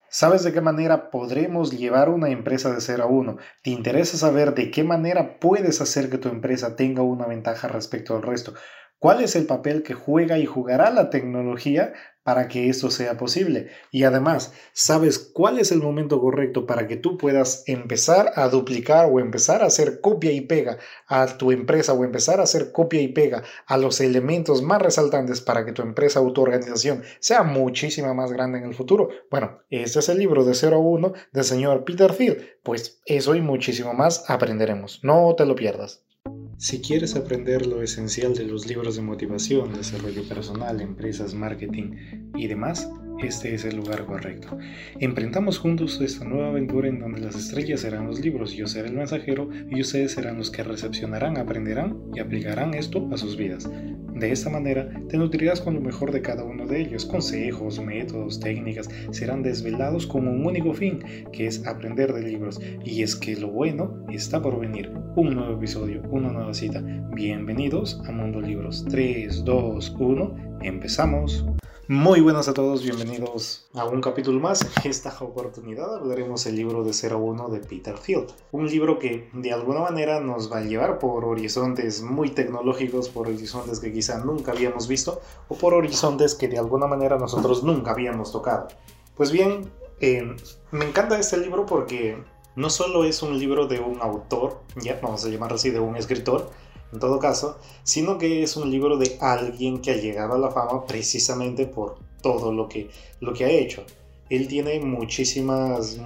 ¿Sabes de qué manera podremos llevar una empresa de 0 a 1? ¿Te interesa saber de qué manera puedes hacer que tu empresa tenga una ventaja respecto al resto? ¿Cuál es el papel que juega y jugará la tecnología para que esto sea posible? Y además, ¿sabes cuál es el momento correcto para que tú puedas empezar a duplicar o empezar a hacer copia y pega a tu empresa o empezar a hacer copia y pega a los elementos más resaltantes para que tu empresa o tu organización sea muchísima más grande en el futuro? Bueno, este es el libro de 0 a 1 del señor Peter Thiel. Pues eso y muchísimo más aprenderemos. No te lo pierdas. Si quieres aprender lo esencial de los libros de motivación, desarrollo personal, empresas, marketing y demás, este es el lugar correcto. Emprendamos juntos esta nueva aventura en donde las estrellas serán los libros, yo seré el mensajero y ustedes serán los que recepcionarán, aprenderán y aplicarán esto a sus vidas. De esta manera te nutrirás con lo mejor de cada uno de ellos. Consejos, métodos, técnicas serán desvelados con un único fin, que es aprender de libros. Y es que lo bueno está por venir. Un nuevo episodio, una nueva cita. Bienvenidos a Mundo Libros. 3, 2, 1, empezamos. Muy buenas a todos, bienvenidos a un capítulo más. En esta oportunidad hablaremos del libro de 0 a 1 de Peter Thiel. Un libro que de alguna manera nos va a llevar por horizontes muy tecnológicos, por horizontes que quizá nunca habíamos visto o por horizontes que de alguna manera nosotros nunca habíamos tocado. Pues bien, me encanta este libro porque no solo es un libro de un autor, ya vamos a llamarlo así, de un escritor, en todo caso, sino que es un libro de alguien que ha llegado a la fama precisamente por todo lo que ha hecho. Él tiene muchísimas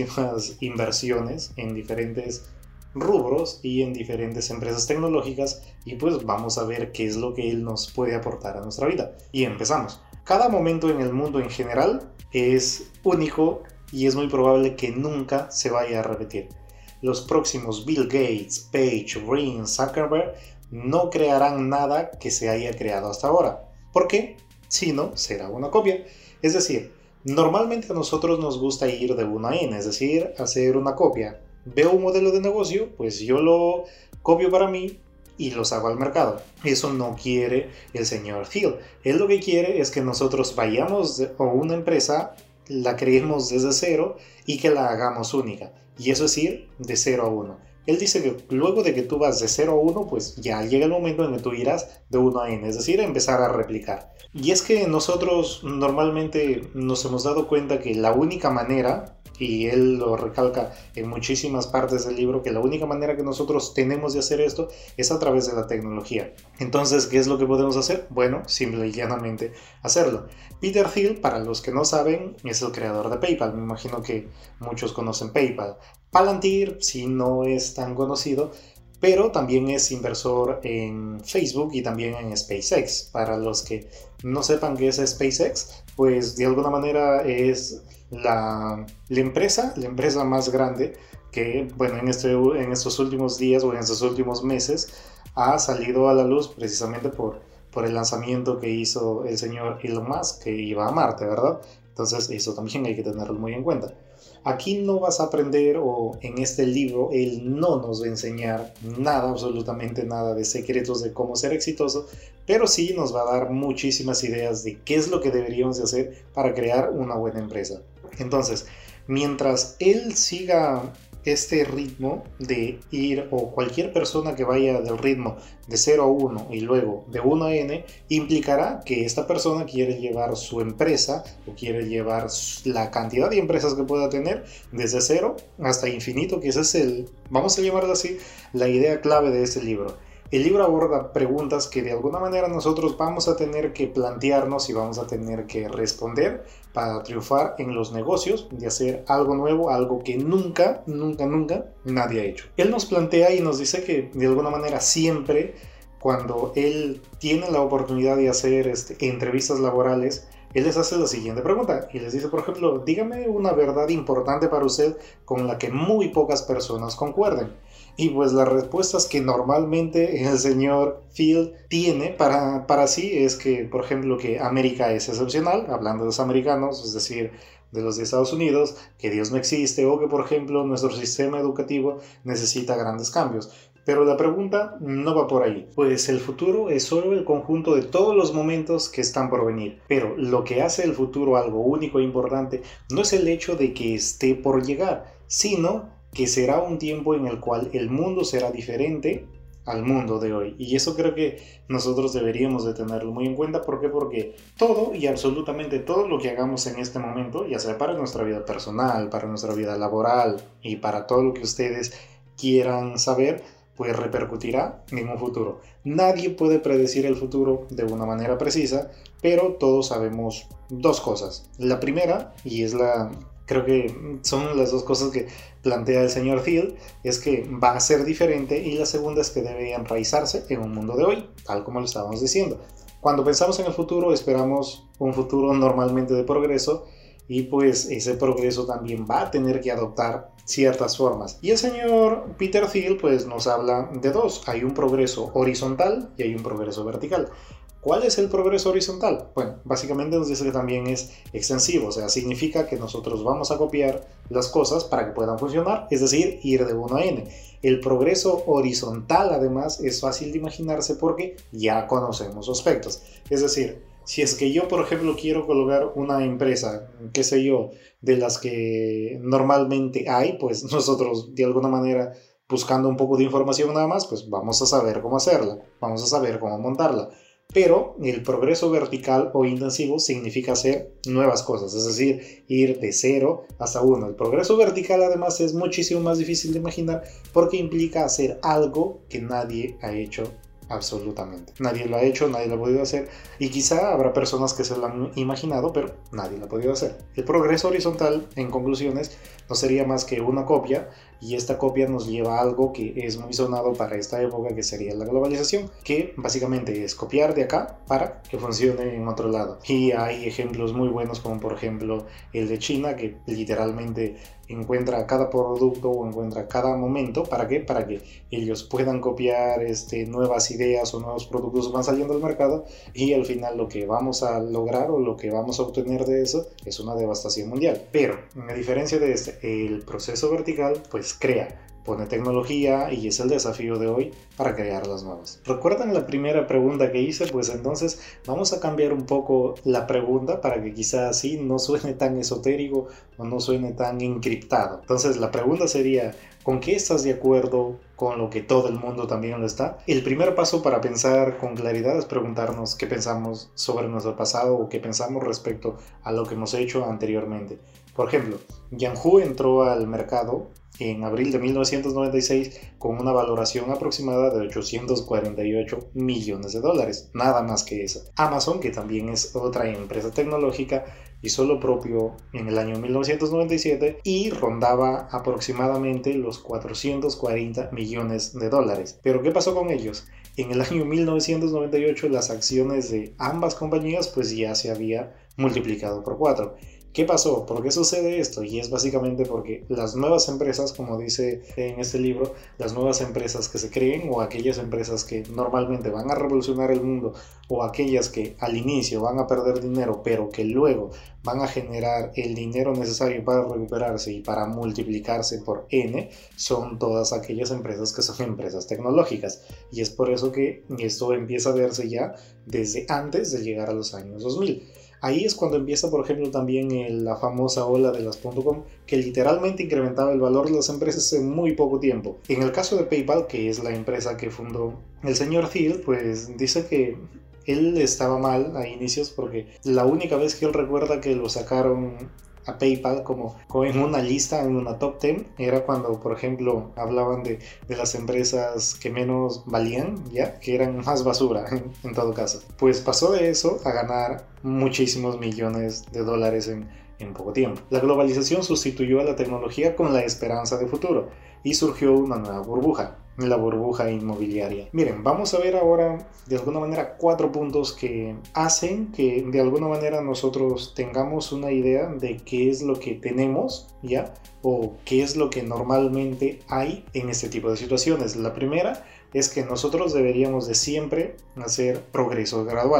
inversiones en diferentes rubros y en diferentes empresas tecnológicas y pues vamos a ver qué es lo que él nos puede aportar a nuestra vida. Y empezamos. Cada momento en el mundo en general es único y es muy probable que nunca se vaya a repetir. Los próximos Bill Gates, Page, Ring, Zuckerberg no crearán nada que se haya creado hasta ahora. ¿Por qué? Si no, será una copia. Es decir, normalmente a nosotros nos gusta ir de 1 a n, es decir, hacer una copia. Veo un modelo de negocio, pues yo lo copio para mí y los hago al mercado. Eso no quiere el señor Thiel. Él lo que quiere es que nosotros vayamos a una empresa, la creemos desde cero y que la hagamos única. Y eso es ir de 0 a 1. Él dice que luego de que tú vas de 0 a 1, pues ya llega el momento en que tú irás de 1 a n, es decir, empezar a replicar. Y es que nosotros normalmente nos hemos dado cuenta que la única manera, y él lo recalca en muchísimas partes del libro, que la única manera que nosotros tenemos de hacer esto es a través de la tecnología. Entonces, ¿qué es lo que podemos hacer? Bueno, simple y llanamente hacerlo. Peter Thiel, para los que no saben, es el creador de PayPal. Me imagino que muchos conocen PayPal. Palantir, si no es tan conocido, pero también es inversor en Facebook y también en SpaceX. Para los que no sepan qué es SpaceX, pues de alguna manera es la empresa más grande que, bueno, en estos últimos días o en estos últimos meses ha salido a la luz precisamente por el lanzamiento que hizo el señor Elon Musk, que iba a Marte, ¿verdad? Entonces eso también hay que tenerlo muy en cuenta. Aquí no vas a aprender, o en este libro él no nos va a enseñar nada, absolutamente nada de secretos de cómo ser exitoso, pero sí nos va a dar muchísimas ideas de qué es lo que deberíamos de hacer para crear una buena empresa. Entonces, mientras él siga este ritmo de ir, o cualquier persona que vaya del ritmo de 0 a 1 y luego de 1 a n, implicará que esta persona quiere llevar su empresa o quiere llevar la cantidad de empresas que pueda tener desde 0 hasta infinito, que ese es vamos a llamarlo así, la idea clave de este libro. El libro aborda preguntas que de alguna manera nosotros vamos a tener que plantearnos y vamos a tener que responder para triunfar en los negocios, de hacer algo nuevo, algo que nunca nadie ha hecho. Él nos plantea y nos dice que de alguna manera siempre, cuando él tiene la oportunidad de hacer entrevistas laborales, él les hace la siguiente pregunta y les dice, por ejemplo, dígame una verdad importante para usted con la que muy pocas personas concuerden. Y pues las respuestas que normalmente el señor Thiel tiene para sí es que, por ejemplo, que América es excepcional, hablando de los americanos, es decir, de los de Estados Unidos, que Dios no existe, o que, por ejemplo, nuestro sistema educativo necesita grandes cambios. Pero la pregunta no va por ahí, pues el futuro es solo el conjunto de todos los momentos que están por venir. Pero lo que hace el futuro algo único e importante no es el hecho de que esté por llegar, sino que será un tiempo en el cual el mundo será diferente al mundo de hoy. Y eso creo que nosotros deberíamos de tenerlo muy en cuenta. ¿Por qué? Porque todo y absolutamente todo lo que hagamos en este momento, ya sea para nuestra vida personal, para nuestra vida laboral y para todo lo que ustedes quieran saber, pues repercutirá en un futuro. Nadie puede predecir el futuro de una manera precisa, pero todos sabemos dos cosas. La primera, y es creo que son las dos cosas que plantea el señor Thiel, es que va a ser diferente, y la segunda es que debe enraizarse en un mundo de hoy, tal como lo estábamos diciendo. Cuando pensamos en el futuro, esperamos un futuro normalmente de progreso, y pues ese progreso también va a tener que adoptar ciertas formas. Y el señor Peter Thiel pues nos habla de dos. Hay un progreso horizontal y hay un progreso vertical. ¿Cuál es el progreso horizontal? Bueno, básicamente nos dice que también es extensivo, o sea, significa que nosotros vamos a copiar las cosas para que puedan funcionar, es decir, ir de 1 a n. El progreso horizontal, además, es fácil de imaginarse porque ya conocemos aspectos. Es decir, si es que yo, por ejemplo, quiero colocar una empresa, qué sé yo, de las que normalmente hay, pues nosotros de alguna manera, buscando un poco de información nada más, pues vamos a saber cómo hacerla, vamos a saber cómo montarla. Pero el progreso vertical o intensivo significa hacer nuevas cosas, es decir, ir de 0 hasta 1. El progreso vertical además es muchísimo más difícil de imaginar porque implica hacer algo que nadie ha hecho. Absolutamente. Nadie lo ha hecho, nadie lo ha podido hacer, y quizá habrá personas que se lo han imaginado, pero nadie lo ha podido hacer. El progreso horizontal, en conclusiones, no sería más que una copia, y esta copia nos lleva a algo que es muy sonado para esta época, que sería la globalización, que básicamente es copiar de acá para que funcione en otro lado. Y hay ejemplos muy buenos, como por ejemplo el de China, que literalmente encuentra cada producto o encuentra cada momento. ¿Para qué? Para que ellos puedan copiar nuevas ideas o nuevos productos que van saliendo al mercado, y al final lo que vamos a lograr o lo que vamos a obtener de eso es una devastación mundial. Pero a diferencia de el proceso vertical pues crea, pone tecnología, y es el desafío de hoy para crear las nuevas. ¿Recuerdan la primera pregunta que hice? Pues entonces vamos a cambiar un poco la pregunta para que quizás así no suene tan esotérico o no suene tan encriptado. Entonces la pregunta sería: ¿con qué estás de acuerdo? ¿Con lo que todo el mundo también lo está? El primer paso para pensar con claridad es preguntarnos qué pensamos sobre nuestro pasado o qué pensamos respecto a lo que hemos hecho anteriormente. Por ejemplo, Yahoo entró al mercado en abril de 1996 con una valoración aproximada de 848 millones de dólares, nada más que eso. Amazon, que también es otra empresa tecnológica, hizo lo propio en el año 1997 y rondaba aproximadamente los 440 millones de dólares. ¿Pero qué pasó con ellos? En el año 1998 las acciones de ambas compañías pues ya se había multiplicado por 4. ¿Qué pasó? ¿Por qué sucede esto? Y es básicamente porque las nuevas empresas, como dice en este libro, las nuevas empresas que se creen, o aquellas empresas que normalmente van a revolucionar el mundo, o aquellas que al inicio van a perder dinero, pero que luego van a generar el dinero necesario para recuperarse y para multiplicarse por N, son todas aquellas empresas que son empresas tecnológicas. Y es por eso que esto empieza a verse ya desde antes de llegar a los años 2000. Ahí es cuando empieza, por ejemplo, también la famosa ola de las .com, que literalmente incrementaba el valor de las empresas en muy poco tiempo. En el caso de PayPal, que es la empresa que fundó el señor Thiel, pues dice que él estaba mal a inicios porque la única vez que él recuerda que lo sacaron a PayPal como en una lista, en una top 10, era cuando, por ejemplo, hablaban de las empresas que menos valían, ya que eran más basura en todo caso. Pues pasó de eso a ganar muchísimos millones de dólares en poco tiempo. La globalización sustituyó a la tecnología con la esperanza de futuro y surgió una nueva burbuja, la burbuja inmobiliaria. Miren, vamos a ver ahora de alguna manera 4 puntos que hacen que de alguna manera nosotros tengamos una idea de qué es lo que tenemos, ¿ya? O qué es lo que normalmente hay en este tipo de situaciones. La primera es que nosotros deberíamos de siempre hacer progresos graduales.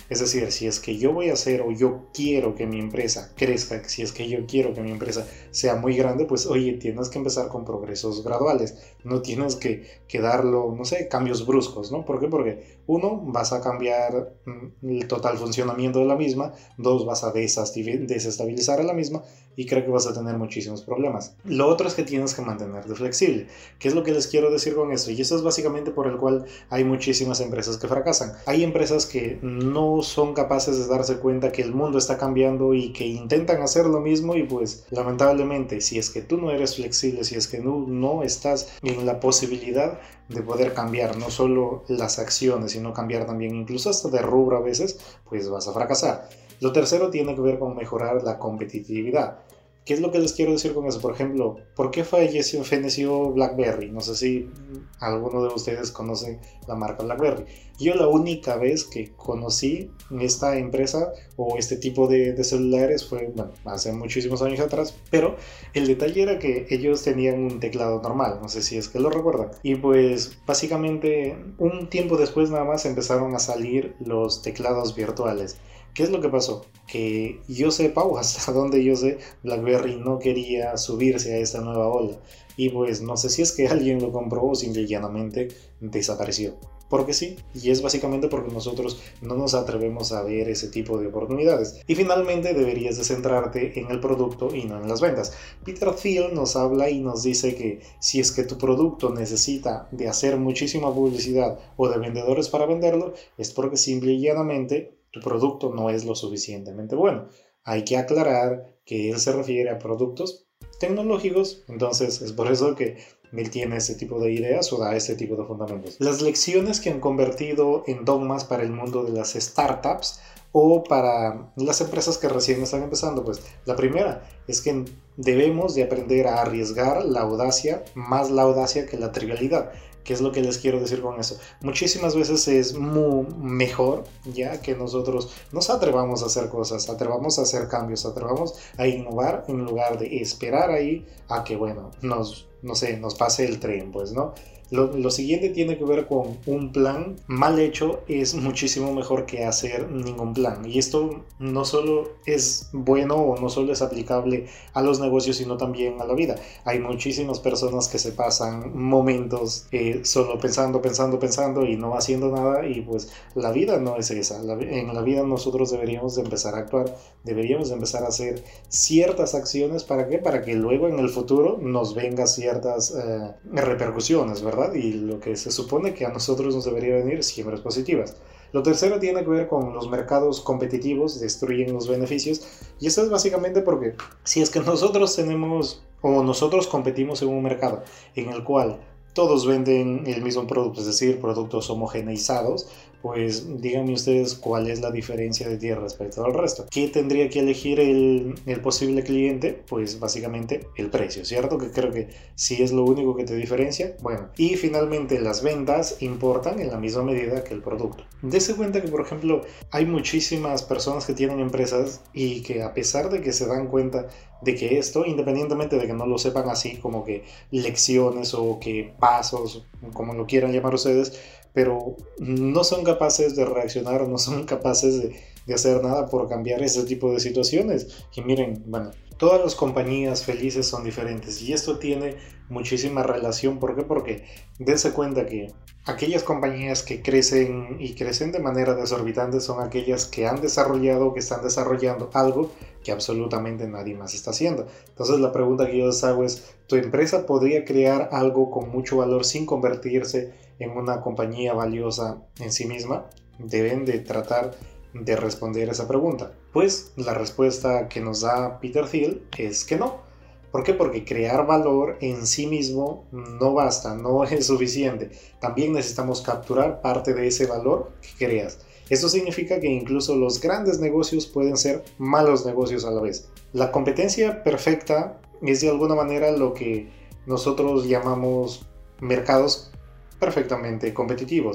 Es decir, si es que yo voy a hacer o yo quiero que mi empresa crezca, si es que yo quiero que mi empresa sea muy grande, pues oye, tienes que empezar con progresos graduales. No tienes que darlo, no sé, cambios bruscos, ¿no? ¿Por qué? Porque uno, vas a cambiar el total funcionamiento de la misma, dos, vas a desestabilizar a la misma y creo que vas a tener muchísimos problemas. Lo otro es que tienes que mantenerte flexible. ¿Qué es lo que les quiero decir con esto? Y eso es básicamente por el cual hay muchísimas empresas que fracasan. Hay empresas que no son capaces de darse cuenta que el mundo está cambiando y que intentan hacer lo mismo y pues lamentablemente si es que tú no eres flexible, si es que no estás en la posibilidad de poder cambiar no solo las acciones, sino cambiar también incluso hasta de rubro a veces, pues vas a fracasar. Lo tercero tiene que ver con mejorar la competitividad. ¿Qué es lo que les quiero decir con eso? Por ejemplo, ¿por qué feneció BlackBerry? No sé si alguno de ustedes conoce la marca BlackBerry. Yo la única vez que conocí esta empresa o este tipo de celulares fue, bueno, hace muchísimos años atrás, pero el detalle era que ellos tenían un teclado normal, no sé si es que lo recuerdan. Y pues básicamente un tiempo después nada más empezaron a salir los teclados virtuales. ¿Qué es lo que pasó? Que yo sepa, o hasta donde yo sé, BlackBerry no quería subirse a esta nueva ola. Y pues no sé si es que alguien lo compró o simple y llanamente desapareció. Porque sí, y es básicamente porque nosotros no nos atrevemos a ver ese tipo de oportunidades. Y finalmente deberías de centrarte en el producto y no en las ventas. Peter Thiel nos habla y nos dice que si es que tu producto necesita de hacer muchísima publicidad o de vendedores para venderlo, es porque simple y llanamente tu producto no es lo suficientemente bueno. Hay que aclarar que él se refiere a productos tecnológicos, entonces es por eso que él tiene este tipo de ideas o da este tipo de fundamentos. Las lecciones que han convertido en dogmas para el mundo de las startups o para las empresas que recién están empezando, pues la primera es que debemos de aprender a arriesgar la audacia, más la audacia que la trivialidad. ¿Qué es lo que les quiero decir con eso? Muchísimas veces es muy mejor ya que nosotros nos atrevamos a hacer cosas, atrevamos a hacer cambios, atrevamos a innovar en lugar de esperar ahí a que, bueno, nos pase el tren, pues, ¿no? Lo siguiente tiene que ver con un plan mal hecho es muchísimo mejor que hacer ningún plan. Y esto no solo es bueno o no solo es aplicable a los negocios, sino también a la vida. Hay muchísimas personas que se pasan momentos solo pensando y no haciendo nada. Y pues la vida no es esa. En la vida nosotros deberíamos de empezar a actuar, deberíamos de empezar a hacer ciertas acciones. ¿Para qué? Para que luego en el futuro nos vengan ciertas repercusiones, ¿verdad? Y lo que se supone que a nosotros nos debería venir siempre es positivas. Lo tercero tiene que ver con los mercados competitivos, destruyen los beneficios, y esto es básicamente porque si es que nosotros tenemos o nosotros competimos en un mercado en el cual todos venden el mismo producto, es decir, productos homogeneizados, pues díganme ustedes cuál es la diferencia de ti respecto al resto. ¿Qué tendría que elegir el posible cliente? Pues básicamente el precio, ¿cierto? Que creo que sí es lo único que te diferencia. Bueno, y finalmente las ventas importan en la misma medida que el producto. Dese cuenta que, por ejemplo, hay muchísimas personas que tienen empresas y que a pesar de que se dan cuenta de que esto, independientemente de que no lo sepan así como que lecciones o que pasos, como lo quieran llamar ustedes, pero no son capaces de reaccionar o no son capaces de hacer nada por cambiar ese tipo de situaciones. Y miren, bueno, todas las compañías felices son diferentes y esto tiene muchísima relación. ¿Por qué? Porque dense cuenta que aquellas compañías que crecen y crecen de manera desorbitante son aquellas que han desarrollado o que están desarrollando algo que absolutamente nadie más está haciendo. Entonces la pregunta que yo les hago es, ¿tu empresa podría crear algo con mucho valor sin convertirse en una compañía valiosa en sí misma? Deben de tratar de responder esa pregunta. Pues la respuesta que nos da Peter Thiel es que no. ¿Por qué? Porque crear valor en sí mismo no basta, no es suficiente. También necesitamos capturar parte de ese valor que creas. Esto significa que incluso los grandes negocios pueden ser malos negocios a la vez. La competencia perfecta es de alguna manera lo que nosotros llamamos mercados perfectamente competitivos.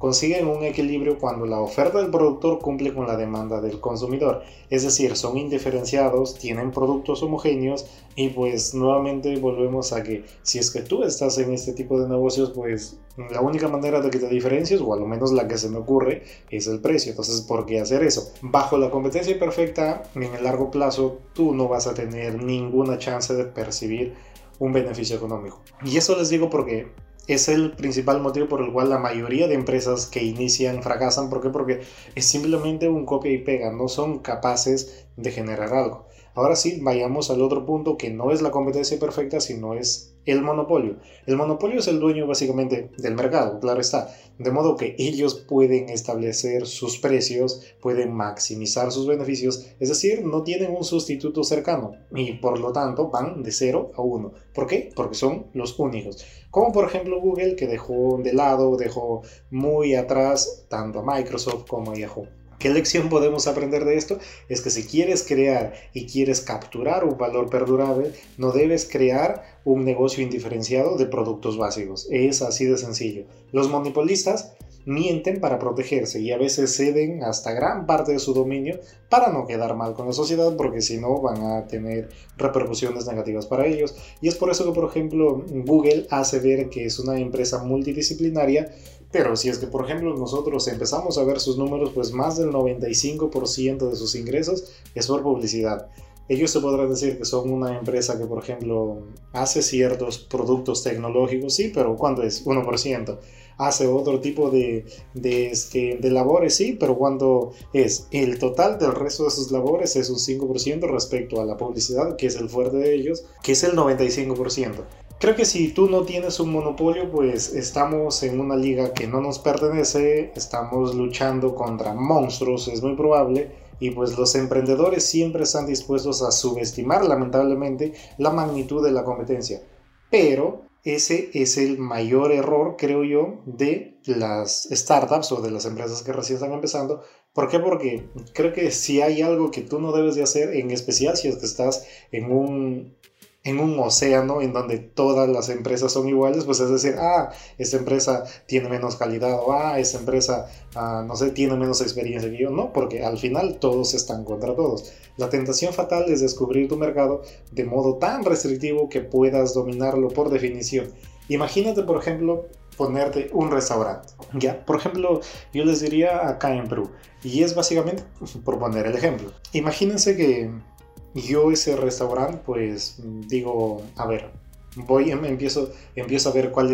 consiguen un equilibrio cuando la oferta del productor cumple con la demanda del consumidor. Es decir, son indiferenciados, tienen productos homogéneos y pues nuevamente volvemos a que si es que tú estás en este tipo de negocios, pues la única manera de que te diferencies, o al menos la que se me ocurre, es el precio. Entonces, ¿por qué hacer eso? Bajo la competencia perfecta, en el largo plazo, tú no vas a tener ninguna chance de percibir un beneficio económico. Y eso les digo porque es el principal motivo por el cual la mayoría de empresas que inician fracasan. ¿Por qué? Porque es simplemente un copia y pega, no son capaces de generar algo. Ahora sí, vayamos al otro punto, que no es la competencia perfecta, sino es el monopolio. El monopolio es el dueño básicamente del mercado, claro está. De modo que ellos pueden establecer sus precios, pueden maximizar sus beneficios, es decir, no tienen un sustituto cercano y por lo tanto van de 0 a 1. ¿Por qué? Porque son los únicos. Como por ejemplo Google, que dejó de lado, dejó muy atrás tanto a Microsoft como a Yahoo. ¿Qué lección podemos aprender de esto? Es que si quieres crear y quieres capturar un valor perdurable, no debes crear un negocio indiferenciado de productos básicos. Es así de sencillo. Los monopolistas mienten para protegerse y a veces ceden hasta gran parte de su dominio para no quedar mal con la sociedad, porque si no van a tener repercusiones negativas para ellos. Y es por eso que, por ejemplo, Google hace ver que es una empresa multidisciplinaria. Pero si es que, por ejemplo, nosotros empezamos a ver sus números, pues más del 95% de sus ingresos es por publicidad. Ellos se podrán decir que son una empresa que, por ejemplo, hace ciertos productos tecnológicos, sí, pero ¿cuánto es? 1%. Hace otro tipo de labores, sí, pero ¿cuánto es? El total del resto de sus labores es un 5% respecto a la publicidad, que es el fuerte de ellos, que es el 95%. Creo que si tú no tienes un monopolio, pues estamos en una liga que no nos pertenece, estamos luchando contra monstruos, es muy probable, y pues los emprendedores siempre están dispuestos a subestimar lamentablemente la magnitud de la competencia. Pero ese es el mayor error, creo yo, de las startups o de las empresas que recién están empezando. ¿Por qué? Porque creo que si hay algo que tú no debes de hacer, en especial si es que estás en un océano en donde todas las empresas son iguales, pues es decir, esta empresa tiene menos calidad, o esta empresa, no sé, tiene menos experiencia que yo. No, porque al final todos están contra todos. La tentación fatal es descubrir tu mercado de modo tan restrictivo que puedas dominarlo por definición. Imagínate, por ejemplo, ponerte un restaurante. Ya, por ejemplo, yo les diría acá en Perú, y es básicamente por poner el ejemplo. Imagínense que yo ese restaurante, pues digo, a ver, empiezo a ver cuál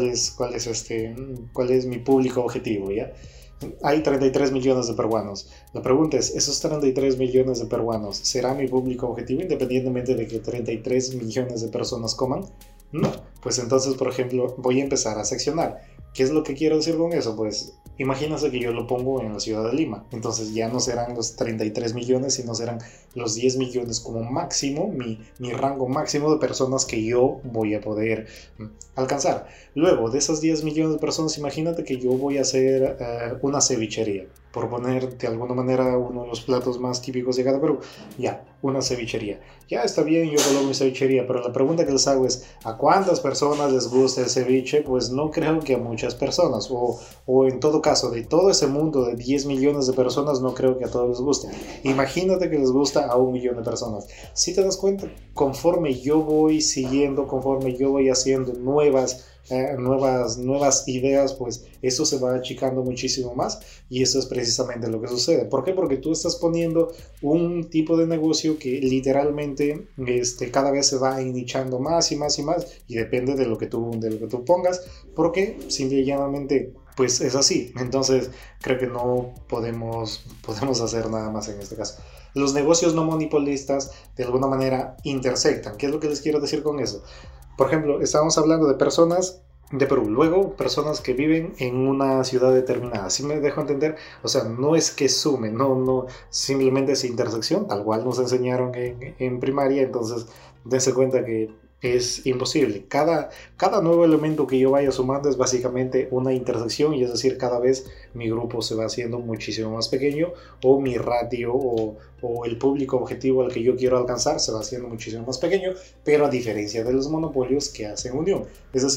es mi público objetivo, ¿ya? Hay 33 millones de peruanos. La pregunta es, ¿esos 33 millones de peruanos será mi público objetivo independientemente de que 33 millones de personas coman? No, pues entonces, por ejemplo, voy a empezar a seccionar. ¿Qué es lo que quiero decir con eso? Pues imagínate que yo lo pongo en la ciudad de Lima. Entonces ya no serán los 33 millones, sino serán los 10 millones como máximo, mi rango máximo de personas que yo voy a poder alcanzar. Luego, de esas 10 millones de personas, imagínate que yo voy a hacer una cevichería. Por poner de alguna manera uno de los platos más típicos de cada Perú. Ya, una cevichería. Ya está bien, yo coloco mi cevichería, pero la pregunta que les hago es, ¿a cuántas personas les gusta el ceviche? Pues no creo que a muchas personas, o en todo caso, de todo ese mundo de 10 millones de personas, no creo que a todos les guste. Imagínate que les gusta a 1 millón de personas. Si te das cuenta, conforme yo voy siguiendo, conforme yo voy haciendo nuevas ideas, pues eso se va achicando muchísimo más, y eso es precisamente lo que sucede. ¿Por qué? Porque tú estás poniendo un tipo de negocio que literalmente cada vez se va nichando más y más y más, y depende de lo que tú pongas, porque simple y llanamente pues es así. Entonces creo que no podemos hacer nada más en este caso. Los negocios no monopolistas de alguna manera intersectan. ¿Qué es lo que les quiero decir con eso? Por ejemplo, estábamos hablando de personas de Perú, luego personas que viven en una ciudad determinada. ¿Sí me dejo entender? O sea, no es que sumen, no, simplemente es intersección, tal cual nos enseñaron en primaria. Entonces dense cuenta que es imposible. Cada nuevo elemento que yo vaya sumando es básicamente una intersección, y es decir, cada vez mi grupo se va haciendo muchísimo más pequeño, o mi ratio o el público objetivo al que yo quiero alcanzar se va haciendo muchísimo más pequeño, pero a diferencia de los monopolios que hacen unión. Es decir,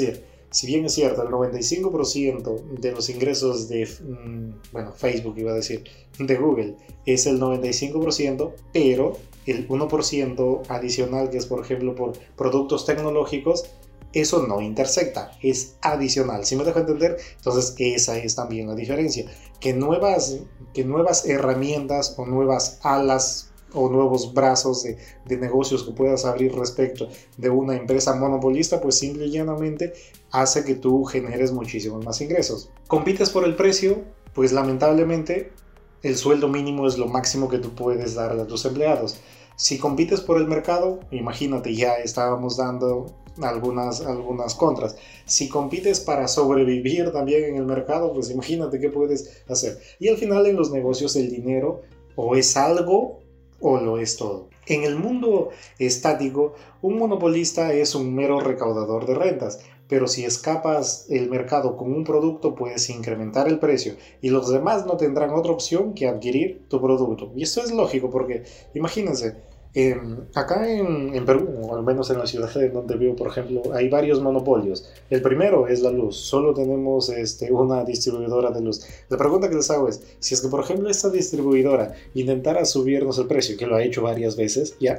si bien es cierto, el 95% de los ingresos de, Facebook iba a decir, de Google es el 95%, pero el 1% adicional, que es por ejemplo por productos tecnológicos, eso no intersecta, es adicional. ¿Sí me dejo entender? Entonces esa es también la diferencia. Que nuevas herramientas o nuevas alas o nuevos brazos de negocios que puedas abrir respecto de una empresa monopolista, pues simple y llanamente hace que tú generes muchísimos más ingresos. ¿Compites por el precio? Pues lamentablemente el sueldo mínimo es lo máximo que tú puedes darle a tus empleados. Si compites por el mercado, imagínate, ya estábamos dando algunas contras. Si compites para sobrevivir también en el mercado, pues imagínate qué puedes hacer. Y al final en los negocios el dinero o es algo o lo es todo. En el mundo estático, un monopolista es un mero recaudador de rentas, pero si escapas el mercado con un producto puedes incrementar el precio y los demás no tendrán otra opción que adquirir tu producto. Y esto es lógico porque imagínense, acá en Perú, o al menos en la ciudad de donde vivo, por ejemplo, hay varios monopolios. El primero es la luz. Solo tenemos una distribuidora de luz. La pregunta que les hago es, si es que, por ejemplo, esta distribuidora intentara subirnos el precio, que lo ha hecho varias veces, ya,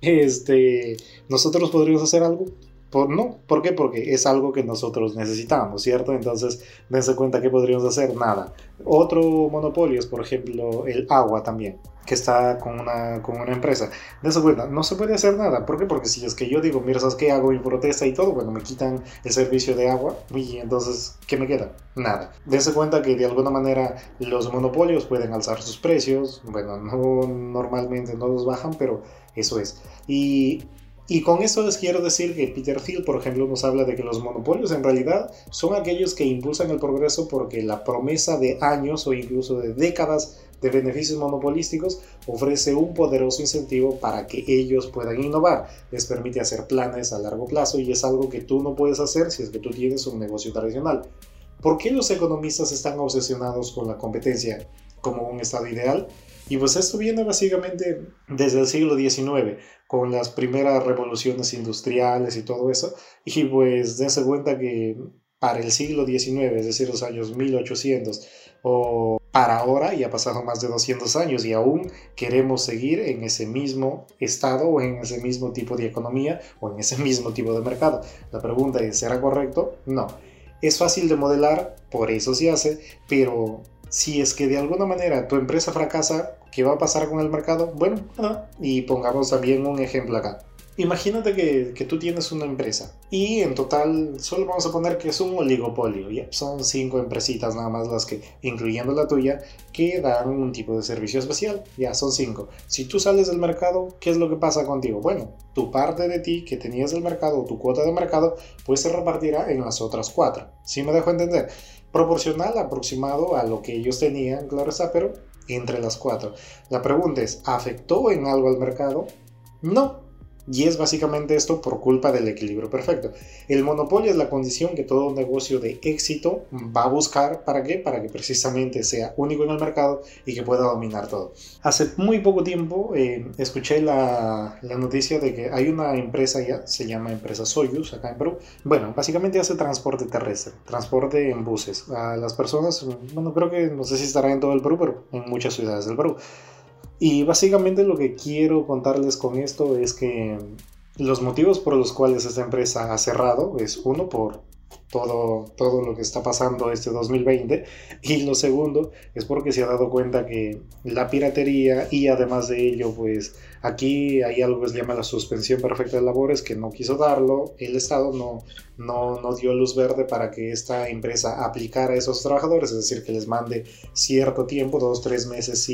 ¿nosotros podríamos hacer algo? No, ¿por qué? Porque es algo que nosotros necesitamos, ¿cierto? Entonces, dense cuenta que podríamos hacer nada. Otro monopolio es, por ejemplo, el agua también, que está con una empresa. Dense cuenta, no se puede hacer nada. ¿Por qué? Porque si es que yo digo, mira, ¿sabes qué? Hago mi protesta y todo, bueno, me quitan el servicio de agua y entonces, ¿qué me queda? Nada. Dense cuenta que de alguna manera los monopolios pueden alzar sus precios. Bueno, no, normalmente no los bajan, pero eso es. Y con esto les quiero decir que Peter Thiel, por ejemplo, nos habla de que los monopolios en realidad son aquellos que impulsan el progreso porque la promesa de años o incluso de décadas de beneficios monopolísticos ofrece un poderoso incentivo para que ellos puedan innovar. Les permite hacer planes a largo plazo y es algo que tú no puedes hacer si es que tú tienes un negocio tradicional. ¿Por qué los economistas están obsesionados con la competencia como un estado ideal? Y pues esto viene básicamente desde el siglo XIX, con las primeras revoluciones industriales y todo eso. Y pues dense cuenta que para el siglo XIX, es decir, los años 1800, o para ahora ya ha pasado más de 200 años y aún queremos seguir en ese mismo estado o en ese mismo tipo de economía o en ese mismo tipo de mercado. La pregunta es, ¿será correcto? No. Es fácil de modelar, por eso se hace, pero si es que de alguna manera tu empresa fracasa, ¿qué va a pasar con el mercado? Bueno, y pongamos también un ejemplo acá. Imagínate que tú tienes una empresa y en total solo vamos a poner que es un oligopolio, ¿ya? Son 5 empresitas nada más las que, incluyendo la tuya, que dan un tipo de servicio especial, ya son 5. Si tú sales del mercado, ¿qué es lo que pasa contigo? Bueno, tu parte de ti que tenías del mercado, tu cuota de mercado, pues se repartirá en las otras 4. ¿Sí me dejo entender? Proporcional aproximado a lo que ellos tenían, claro está, pero entre las 4. La pregunta es, ¿afectó en algo al mercado? No. Y es básicamente esto por culpa del equilibrio perfecto. El monopolio es la condición que todo negocio de éxito va a buscar. ¿Para qué? Para que precisamente sea único en el mercado y que pueda dominar todo. Hace muy poco tiempo escuché la noticia de que hay una empresa ya, se llama empresa Soyuz, acá en Perú. Bueno, básicamente hace transporte terrestre, transporte en buses. A las personas, bueno, creo que no sé si estará en todo el Perú, pero en muchas ciudades del Perú. Y básicamente lo que quiero contarles con esto es que los motivos por los cuales esta empresa ha cerrado es uno por todo lo que está pasando este 2020 y lo segundo es porque se ha dado cuenta que la piratería y además de ello pues aquí hay algo que se llama la suspensión perfecta de labores que no quiso darlo, el Estado no dio luz verde para que esta empresa aplicara a esos trabajadores, es decir que les mande cierto tiempo, 2-3 meses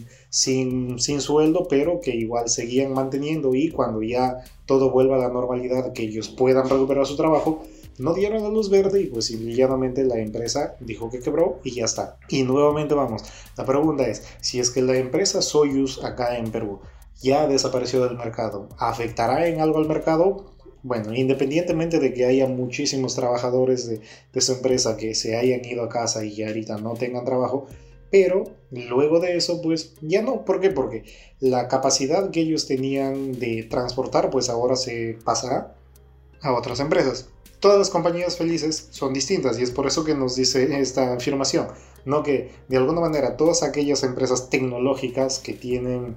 sin sueldo, pero que igual seguían manteniendo y cuando ya todo vuelva a la normalidad que ellos puedan recuperar su trabajo, no dieron la luz verde y pues simplemente la empresa dijo que quebró y ya está. Y nuevamente vamos, la pregunta es, si es que la empresa Soyuz acá en Perú ya desapareció del mercado, ¿afectará en algo al mercado? Bueno, independientemente de que haya muchísimos trabajadores de su empresa que se hayan ido a casa y ya ahorita no tengan trabajo, pero luego de eso pues ya no. ¿Por qué? Porque la capacidad que ellos tenían de transportar pues ahora se pasará a otras empresas. Todas las compañías felices son distintas y es por eso que nos dice esta afirmación, ¿no? Que de alguna manera todas aquellas empresas tecnológicas que tienen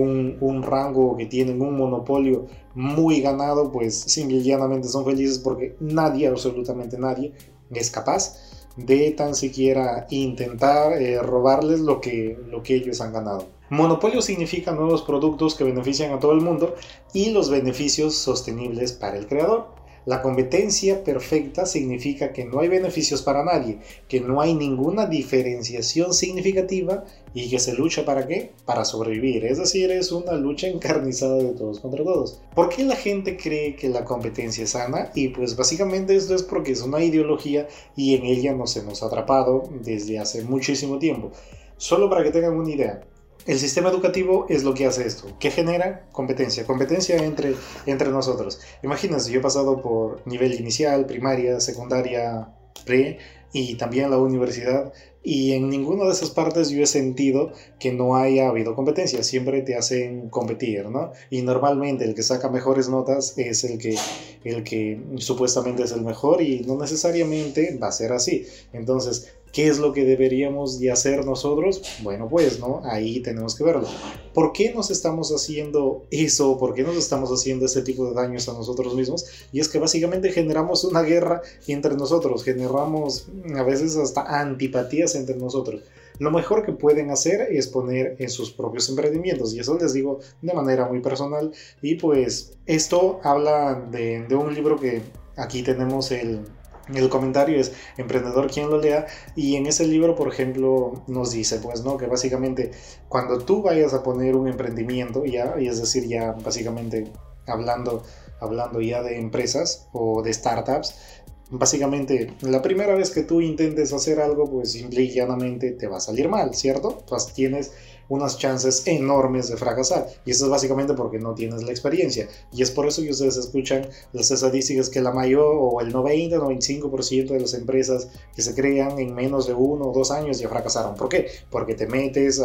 un rango, que tienen un monopolio muy ganado, pues simple y llanamente son felices porque nadie, absolutamente nadie, es capaz de tan siquiera intentar robarles lo que ellos han ganado. Monopolio significa nuevos productos que benefician a todo el mundo y los beneficios sostenibles para el creador. La competencia perfecta significa que no hay beneficios para nadie, que no hay ninguna diferenciación significativa y que se lucha ¿para qué? Para sobrevivir. Es decir, es una lucha encarnizada de todos contra todos. ¿Por qué la gente cree que la competencia es sana? Y pues básicamente esto es porque es una ideología y en ella nos hemos atrapado desde hace muchísimo tiempo. Solo para que tengan una idea. El sistema educativo es lo que hace esto, que genera competencia entre nosotros. Imagínense, yo he pasado por nivel inicial, primaria, secundaria, pre y también la universidad y en ninguna de esas partes yo he sentido que no haya habido competencia, siempre te hacen competir, ¿no? Y normalmente el que saca mejores notas es el que supuestamente es el mejor y no necesariamente va a ser así. Entonces, ¿qué es lo que deberíamos de hacer nosotros? Bueno, pues, ¿no? Ahí tenemos que verlo. ¿Por qué nos estamos haciendo eso? ¿Por qué nos estamos haciendo este tipo de daños a nosotros mismos? Y es que básicamente generamos una guerra entre nosotros, generamos a veces hasta antipatías entre nosotros. Lo mejor que pueden hacer es poner en sus propios emprendimientos y eso les digo de manera muy personal y pues esto habla de un libro que aquí tenemos el comentario es Emprendedor quien lo lea y en ese libro por ejemplo nos dice pues no que básicamente cuando tú vayas a poner un emprendimiento ya y es decir ya básicamente hablando ya de empresas o de startups. Básicamente, la primera vez que tú intentes hacer algo, pues simple y llanamente te va a salir mal, ¿cierto? Pues tienes unas chances enormes de fracasar. Y eso es básicamente porque no tienes la experiencia. Y es por eso que ustedes escuchan las estadísticas que la mayor o el 90-95% de las empresas que se crean en menos de 1 o 2 años ya fracasaron. ¿Por qué? Porque te metes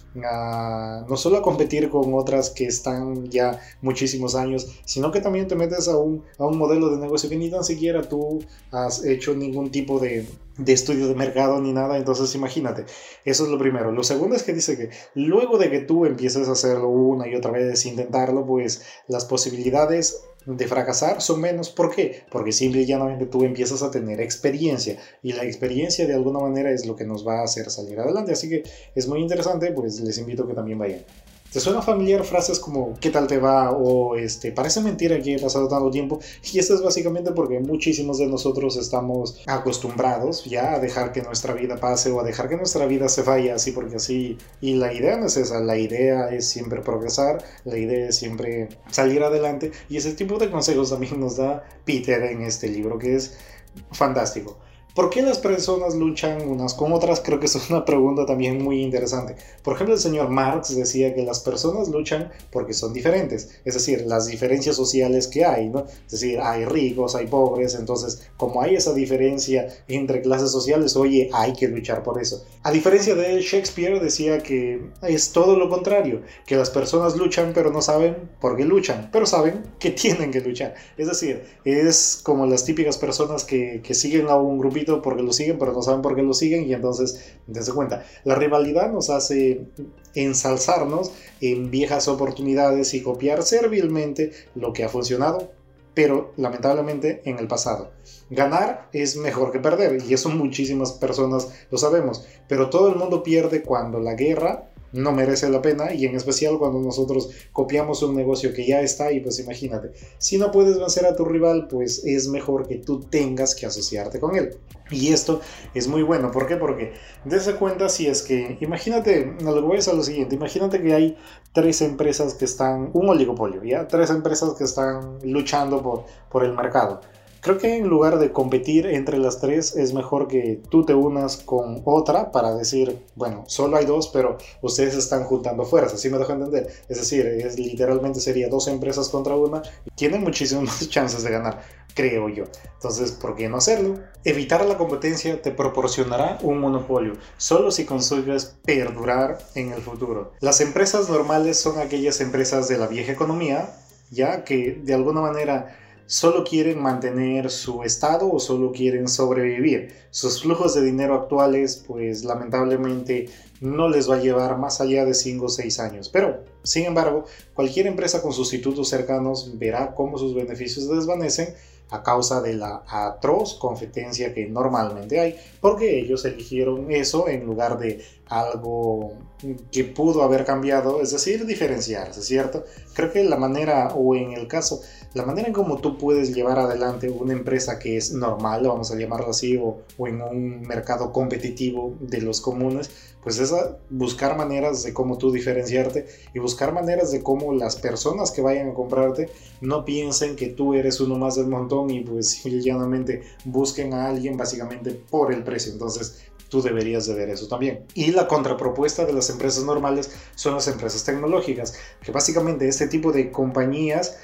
no solo a competir con otras que están ya muchísimos años, sino que también te metes a un modelo de negocio que ni tan siquiera tú has hecho ningún tipo de estudio de mercado ni nada, entonces imagínate, eso es lo primero. Lo segundo es que dice que luego de que tú empieces a hacerlo una y otra vez, intentarlo, pues las posibilidades de fracasar son menos. ¿Por qué? Porque simple y llanamente tú empiezas a tener experiencia y la experiencia de alguna manera es lo que nos va a hacer salir adelante, así que es muy interesante, pues les invito a que también vayan. ¿Te suena familiar frases como ¿qué tal te va? O parece mentira que he pasado tanto tiempo? Y esto es básicamente porque muchísimos de nosotros estamos acostumbrados ya a dejar que nuestra vida pase o a dejar que nuestra vida se vaya así porque así. Y la idea no es esa, la idea es siempre progresar, la idea es siempre salir adelante. Y ese tipo de consejos también nos da Peter en este libro que es fantástico. ¿Por qué las personas luchan unas con otras? Creo que es una pregunta también muy interesante. Por ejemplo, el señor Marx decía que las personas luchan porque son diferentes, es decir, las diferencias sociales que hay, ¿no? Es decir, hay ricos, hay pobres, entonces, como hay esa diferencia entre clases sociales, oye, hay que luchar por eso. A diferencia de él, Shakespeare decía que es todo lo contrario, que las personas luchan pero no saben por qué luchan, pero saben que tienen que luchar. Es decir, es como las típicas personas que siguen a un grupito porque lo siguen, pero no saben por qué lo siguen y entonces, dense cuenta, la rivalidad nos hace ensalzarnos en viejas oportunidades y copiar servilmente lo que ha funcionado, pero lamentablemente en el pasado. Ganar es mejor que perder y eso muchísimas personas lo sabemos, pero todo el mundo pierde cuando la guerra no merece la pena y en especial cuando nosotros copiamos un negocio que ya está y pues imagínate, si no puedes vencer a tu rival pues es mejor que tú tengas que asociarte con él y esto es muy bueno. ¿Por qué? Porque dése cuenta si es que, imagínate, lo que voy a lo siguiente, imagínate que hay 3 empresas que están, un oligopolio, ¿ya? 3 empresas que están luchando por el mercado. Creo que en lugar de competir entre las 3 es mejor que tú te unas con otra para decir, bueno, solo hay 2, pero ustedes están juntando fuerzas, ¿sí me dejo entender? Es decir, literalmente sería 2 empresas contra una y tienen muchísimas más chances de ganar, creo yo. Entonces, ¿por qué no hacerlo? Evitar la competencia te proporcionará un monopolio, solo si consigues perdurar en el futuro. Las empresas normales son aquellas empresas de la vieja economía, ya que de alguna manera solo quieren mantener su estado o solo quieren sobrevivir. Sus flujos de dinero actuales, pues lamentablemente no les va a llevar más allá de 5 o 6 años. Pero, sin embargo, cualquier empresa con sustitutos cercanos verá cómo sus beneficios se desvanecen a causa de la atroz competencia que normalmente hay, porque ellos eligieron eso en lugar de algo que pudo haber cambiado, es decir, diferenciarse, ¿cierto? Creo que la manera, o en el caso, la manera en cómo tú puedes llevar adelante una empresa que es normal, vamos a llamarlo así, o en un mercado competitivo de los comunes, pues es buscar maneras de cómo tú diferenciarte y buscar maneras de cómo las personas que vayan a comprarte no piensen que tú eres uno más del montón y pues llanamente busquen a alguien básicamente por el precio. Entonces tú deberías de ver eso también. Y la contrapropuesta de las empresas normales son las empresas tecnológicas, que básicamente este tipo de compañías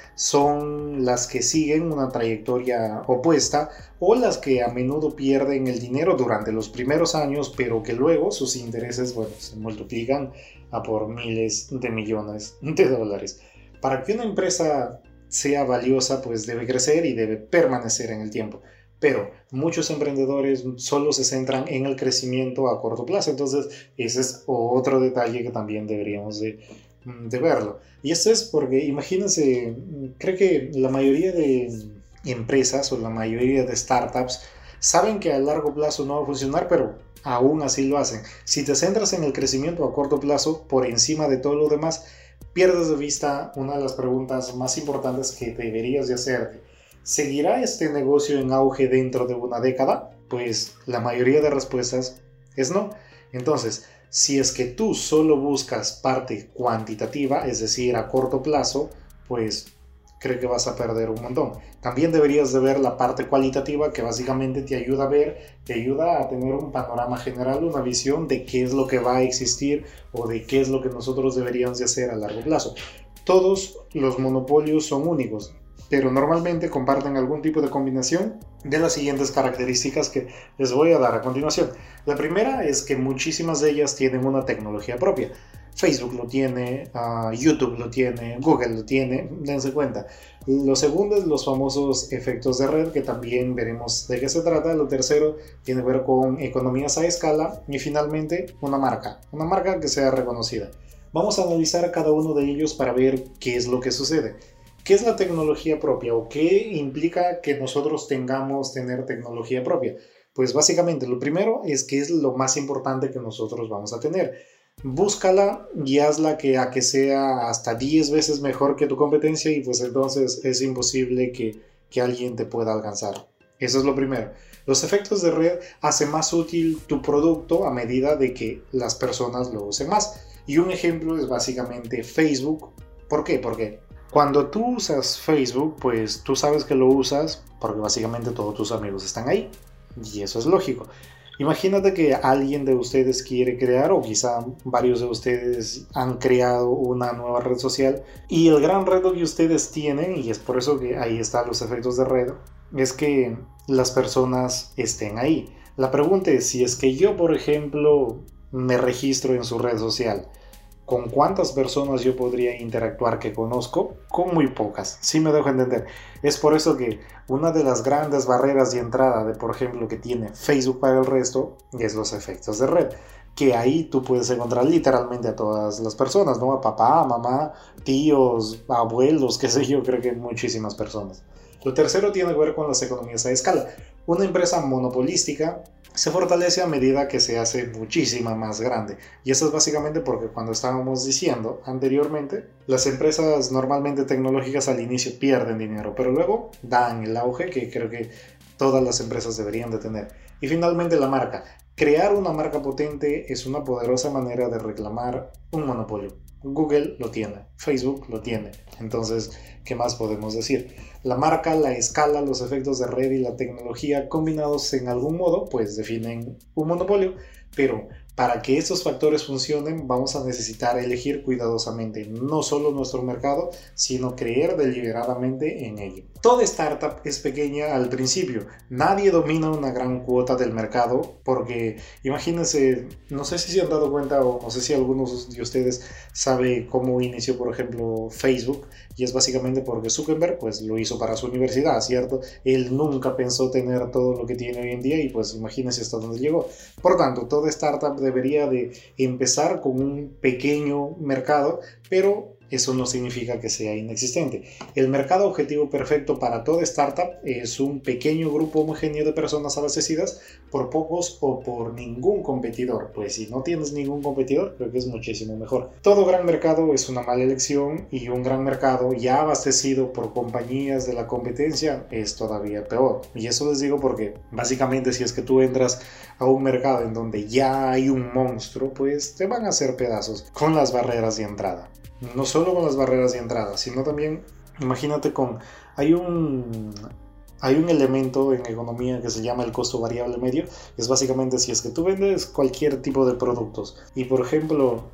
son las que siguen una trayectoria opuesta o las que a menudo pierden el dinero durante los primeros años, pero que luego sus intereses, bueno, se multiplican a por miles de millones de dólares. Para que una empresa sea valiosa, pues debe crecer y debe permanecer en el tiempo. Pero muchos emprendedores solo se centran en el crecimiento a corto plazo, entonces ese es otro detalle que también deberíamos de verlo. Y esto es porque, imagínense, creo que la mayoría de empresas o la mayoría de startups saben que a largo plazo no va a funcionar, pero aún así lo hacen. Si te centras en el crecimiento a corto plazo por encima de todo lo demás, pierdes de vista una de las preguntas más importantes que deberías de hacerte. ¿Seguirá este negocio en auge dentro de una década? Pues la mayoría de respuestas es no. Entonces, si es que tú solo buscas parte cuantitativa, es decir, a corto plazo, pues creo que vas a perder un montón. También deberías de ver la parte cualitativa, que básicamente te ayuda a ver, te ayuda a tener un panorama general, una visión de qué es lo que va a existir o de qué es lo que nosotros deberíamos de hacer a largo plazo. Todos los monopolios son únicos, pero normalmente comparten algún tipo de combinación de las siguientes características que les voy a dar a continuación. La primera es que muchísimas de ellas tienen una tecnología propia. Facebook lo tiene, YouTube lo tiene, Google lo tiene, dense cuenta. Lo segundo es los famosos efectos de red, que también veremos de qué se trata. Lo tercero tiene que ver con economías a escala y finalmente una marca que sea reconocida. Vamos a analizar cada uno de ellos para ver qué es lo que sucede. ¿Qué es la tecnología propia o qué implica que nosotros tener tecnología propia? Pues básicamente lo primero es que es lo más importante que nosotros vamos a tener. Búscala y hazla a que sea hasta 10 veces mejor que tu competencia y pues entonces es imposible que alguien te pueda alcanzar. Eso es lo primero. Los efectos de red hacen más útil tu producto a medida de que las personas lo usen más. Y un ejemplo es básicamente Facebook. ¿Por qué? Porque cuando tú usas Facebook, pues tú sabes que lo usas porque básicamente todos tus amigos están ahí. Y eso es lógico. Imagínate que alguien de ustedes quiere crear, o quizá varios de ustedes han creado una nueva red social, y el gran reto que ustedes tienen, y es por eso que ahí están los efectos de red, es que las personas estén ahí. La pregunta es, si es que yo, por ejemplo, me registro en su red social, ¿con cuántas personas yo podría interactuar que conozco? Con muy pocas, sí me dejo entender. Es por eso que una de las grandes barreras de entrada de, por ejemplo, que tiene Facebook para el resto, es los efectos de red. Que ahí tú puedes encontrar literalmente a todas las personas, ¿no? A papá, mamá, tíos, abuelos, qué sé yo, creo que muchísimas personas. Lo tercero tiene que ver con las economías a escala. Una empresa monopolística se fortalece a medida que se hace muchísima más grande. Y eso es básicamente porque, cuando estábamos diciendo anteriormente, las empresas normalmente tecnológicas al inicio pierden dinero, pero luego dan el auge que creo que todas las empresas deberían de tener. Y finalmente, la marca. Crear una marca potente es una poderosa manera de reclamar un monopolio. Google lo tiene, Facebook lo tiene. Entonces, ¿qué más podemos decir? La marca, la escala, los efectos de red y la tecnología combinados en algún modo, pues definen un monopolio. Pero Para que estos factores funcionen, vamos a necesitar elegir cuidadosamente no solo nuestro mercado, sino creer deliberadamente en ello. Toda startup es pequeña al principio. Nadie domina una gran cuota del mercado porque, imagínense, no sé si se han dado cuenta o no sé si algunos de ustedes saben cómo inició, por ejemplo, Facebook, y es básicamente porque Zuckerberg pues lo hizo para su universidad, ¿cierto? Él nunca pensó tener todo lo que tiene hoy en día y pues imagínense hasta dónde llegó. Por tanto, toda startup debería de empezar con un pequeño mercado, pero eso no significa que sea inexistente. El mercado objetivo perfecto para toda startup es un pequeño grupo homogéneo de personas abastecidas por pocos o por ningún competidor. Pues si no tienes ningún competidor, creo que es muchísimo mejor. Todo gran mercado es una mala elección y un gran mercado ya abastecido por compañías de la competencia es todavía peor. Y eso les digo porque básicamente si es que tú entras a un mercado en donde ya hay un monstruo, pues te van a hacer pedazos con las barreras de entrada. No solo con las barreras de entrada, sino también, imagínate hay un elemento en economía que se llama el costo variable medio, que es básicamente si es que tú vendes cualquier tipo de productos y por ejemplo,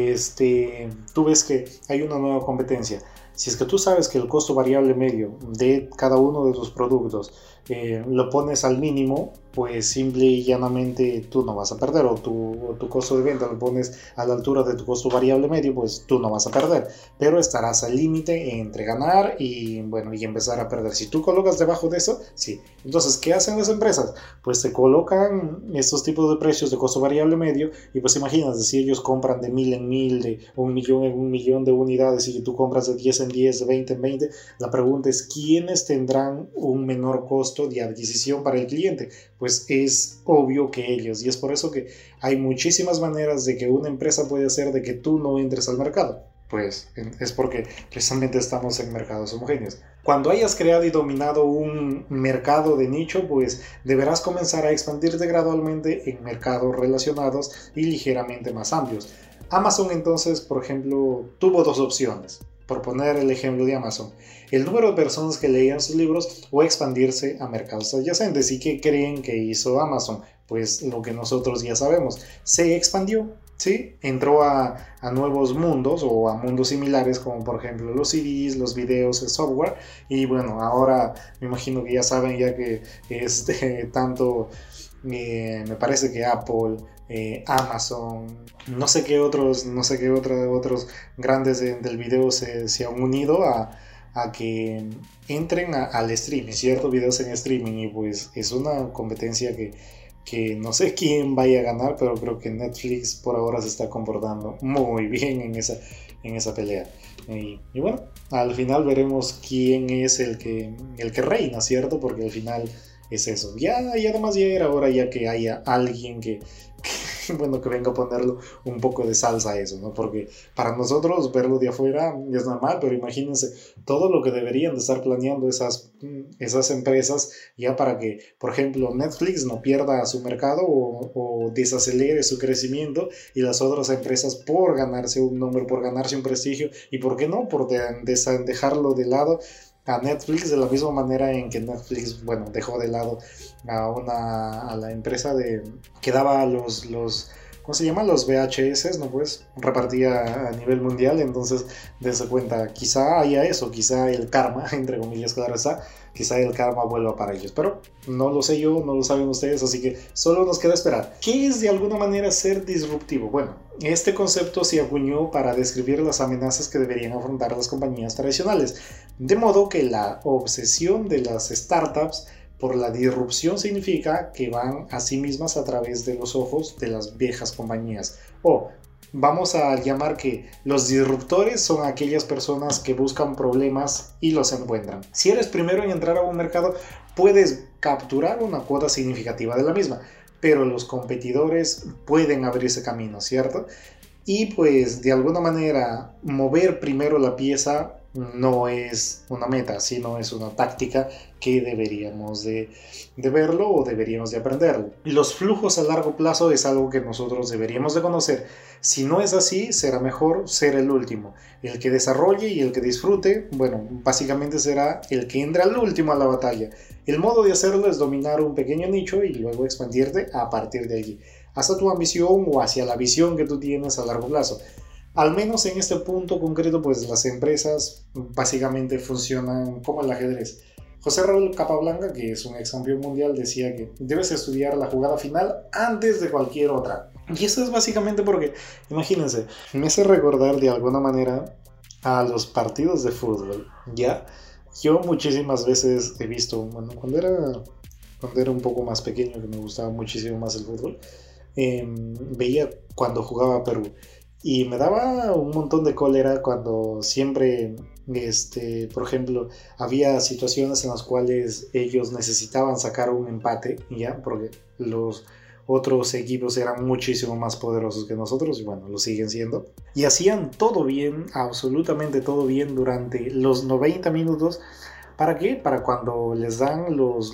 tú ves que hay una nueva competencia. Si es que tú sabes que el costo variable medio de cada uno de tus productos lo pones al mínimo, pues simple y llanamente tú no vas a perder, o tu costo de venta lo pones a la altura de tu costo variable medio, pues tú no vas a perder, pero estarás al límite entre ganar y empezar a perder. Si tú colocas debajo de eso, sí. Entonces, ¿qué hacen las empresas? Pues te colocan estos tipos de precios de costo variable medio y pues imagínate, si ellos compran de 1000 en 1000, de 1.000.000 en 1.000.000 de unidades y tú compras de 10 en 10, de 20 en 20, la pregunta es, ¿quiénes tendrán un menor costo de adquisición para el cliente? Pues es obvio que ellos, y es por eso que hay muchísimas maneras de que una empresa puede hacer de que tú no entres al mercado. Pues es porque precisamente estamos en mercados homogéneos. Cuando hayas creado y dominado un mercado de nicho, pues deberás comenzar a expandirte gradualmente en mercados relacionados y ligeramente más amplios. Amazon entonces, por ejemplo, tuvo dos opciones. Por poner el ejemplo de Amazon, el número de personas que leían sus libros o expandirse a mercados adyacentes. ¿Y qué creen que hizo Amazon? Pues lo que nosotros ya sabemos, se expandió, ¿sí? Entró a nuevos mundos o a mundos similares como por ejemplo los CDs, los videos, el software. Y bueno, ahora me imagino que ya saben ya que tanto me parece que Apple, Amazon, no sé qué otros grandes del video se han unido a que entren al streaming, ¿cierto? Videos en streaming, y pues es una competencia que no sé quién vaya a ganar, pero creo que Netflix por ahora se está comportando muy bien en esa pelea. Y bueno, al final veremos quién es el que reina, ¿cierto? Porque al final es eso. Ya además ya era hora ya que haya alguien que venga a ponerlo un poco de salsa a eso, ¿no? Porque para nosotros verlo de afuera es normal, pero imagínense todo lo que deberían de estar planeando esas empresas ya para que, por ejemplo, Netflix no pierda su mercado o desacelere su crecimiento, y las otras empresas por ganarse un nombre, por ganarse un prestigio y, ¿por qué no?, por dejarlo de lado a Netflix, de la misma manera en que Netflix, dejó de lado a la empresa que daba ¿cómo se llama? Los VHS, ¿no? Pues repartía a nivel mundial. Entonces, dense cuenta, quizá haya eso, quizá el karma, entre comillas, claro está, quizá el karma vuelva para ellos, pero no lo sé yo, no lo saben ustedes, así que solo nos queda esperar. ¿Qué es de alguna manera ser disruptivo? Bueno, este concepto se acuñó para describir las amenazas que deberían afrontar las compañías tradicionales, de modo que la obsesión de las startups por la disrupción significa que van a sí mismas a través de los ojos de las viejas compañías. O vamos a llamar que los disruptores son aquellas personas que buscan problemas y los encuentran. Si eres primero en entrar a un mercado, puedes capturar una cuota significativa de la misma, pero los competidores pueden abrirse camino, ¿cierto? Y pues de alguna manera mover primero la pieza no es una meta, sino es una táctica que deberíamos de verlo o deberíamos de aprenderlo. Los flujos a largo plazo es algo que nosotros deberíamos de conocer. Si no es así, será mejor ser el último. El que desarrolle y el que disfrute, básicamente será el que entra al último a la batalla. El modo de hacerlo es dominar un pequeño nicho y luego expandirte a partir de allí. hasta tu ambición o hacia la visión que tú tienes a largo plazo. Al menos en este punto concreto, pues las empresas básicamente funcionan como el ajedrez. José Raúl Capablanca, que es un ex campeón mundial, decía que debes estudiar la jugada final antes de cualquier otra. Y eso es básicamente porque, imagínense, me hace recordar de alguna manera a los partidos de fútbol, ¿ya? Yo muchísimas veces he visto, bueno, cuando era un poco más pequeño, que me gustaba muchísimo más el fútbol, veía cuando jugaba Perú. Y me daba un montón de cólera cuando siempre, por ejemplo, había situaciones en las cuales ellos necesitaban sacar un empate, ¿ya? Porque los otros equipos eran muchísimo más poderosos que nosotros y bueno, lo siguen siendo. Y hacían todo bien, absolutamente todo bien durante los 90 minutos. ¿Para qué? Para cuando les dan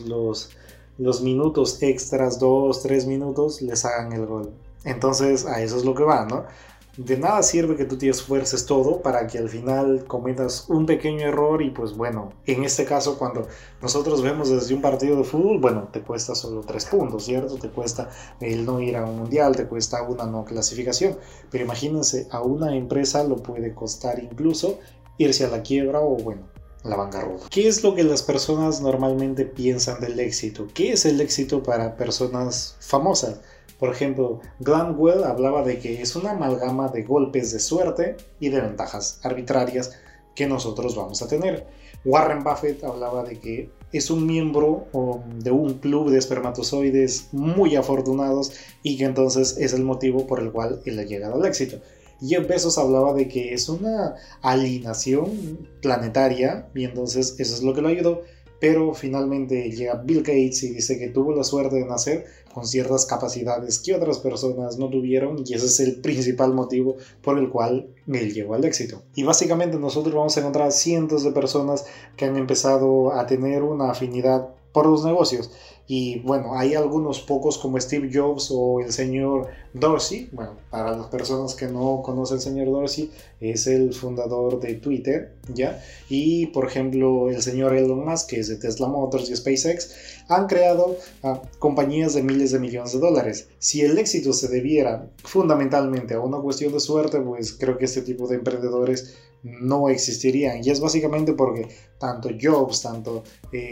los minutos extras, 2, 3 minutos, les hagan el gol. Entonces a eso es lo que va, ¿no? De nada sirve que tú te esfuerces todo para que al final cometas un pequeño error y pues bueno, en este caso cuando nosotros vemos desde un partido de fútbol, bueno, te cuesta solo 3 puntos, ¿cierto? Te cuesta el no ir a un mundial, te cuesta una no clasificación, pero imagínense, a una empresa lo puede costar incluso irse a la quiebra o bueno, la bancarrota. ¿Qué es lo que las personas normalmente piensan del éxito? ¿Qué es el éxito para personas famosas? Por ejemplo, Glanwell hablaba de que es una amalgama de golpes de suerte y de ventajas arbitrarias que nosotros vamos a tener. Warren Buffett hablaba de que es un miembro de un club de espermatozoides muy afortunados y que entonces es el motivo por el cual él ha llegado al éxito. Jeff Bezos hablaba de que es una alineación planetaria y entonces eso es lo que lo ayudó. Pero finalmente llega Bill Gates y dice que tuvo la suerte de nacer con ciertas capacidades que otras personas no tuvieron y ese es el principal motivo por el cual él llegó al éxito. Y básicamente nosotros vamos a encontrar cientos de personas que han empezado a tener una afinidad por los negocios. Y bueno, hay algunos pocos como Steve Jobs o el señor Dorsey. Bueno, para las personas que no conocen al señor Dorsey, es el fundador de Twitter, ¿ya? Y por ejemplo, el señor Elon Musk, que es de Tesla Motors y SpaceX, han creado compañías de miles de millones de dólares. Si el éxito se debiera fundamentalmente a una cuestión de suerte, pues creo que este tipo de emprendedores no existirían. Y es básicamente porque tanto Jobs, tanto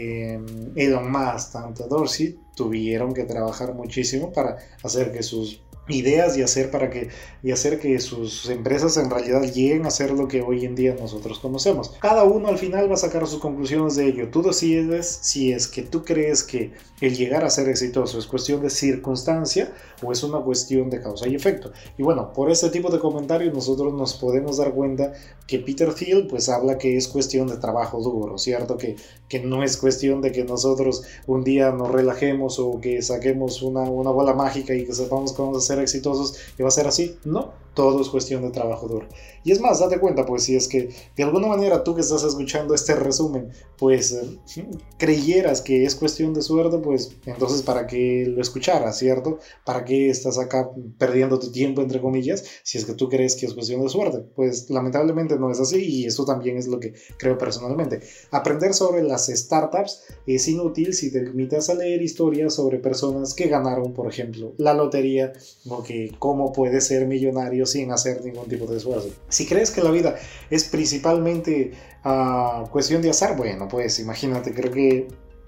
Elon Musk, tanto Dorsey tuvieron que trabajar muchísimo para hacer que sus ideas y hacer que sus empresas en realidad lleguen a ser lo que hoy en día nosotros conocemos. Cada uno al final va a sacar sus conclusiones de ello. Tú decides si es que tú crees que el llegar a ser exitoso es cuestión de circunstancia o es una cuestión de causa y efecto. Y bueno, por este tipo de comentarios nosotros nos podemos dar cuenta que Peter Thiel pues habla que es cuestión de trabajo duro, ¿cierto? Que no es cuestión de que nosotros un día nos relajemos o que saquemos una bola mágica y que sepamos que vamos a ser exitosos y va a ser así. No, todo es cuestión de trabajo duro. Y es más, date cuenta, pues si es que de alguna manera tú que estás escuchando este resumen, pues creyeras que es cuestión de suerte, pues entonces ¿para qué lo escucharas, cierto? ¿Para qué estás acá perdiendo tu tiempo, entre comillas, si es que tú crees que es cuestión de suerte? Pues lamentablemente no es así y eso también es lo que creo personalmente. Aprender sobre las startups es inútil si te limitas a leer historias sobre personas que ganaron, por ejemplo, la lotería o que cómo puedes ser millonario sin hacer ningún tipo de esfuerzo. Si crees que la vida es principalmente cuestión de azar, bueno, pues imagínate, creo que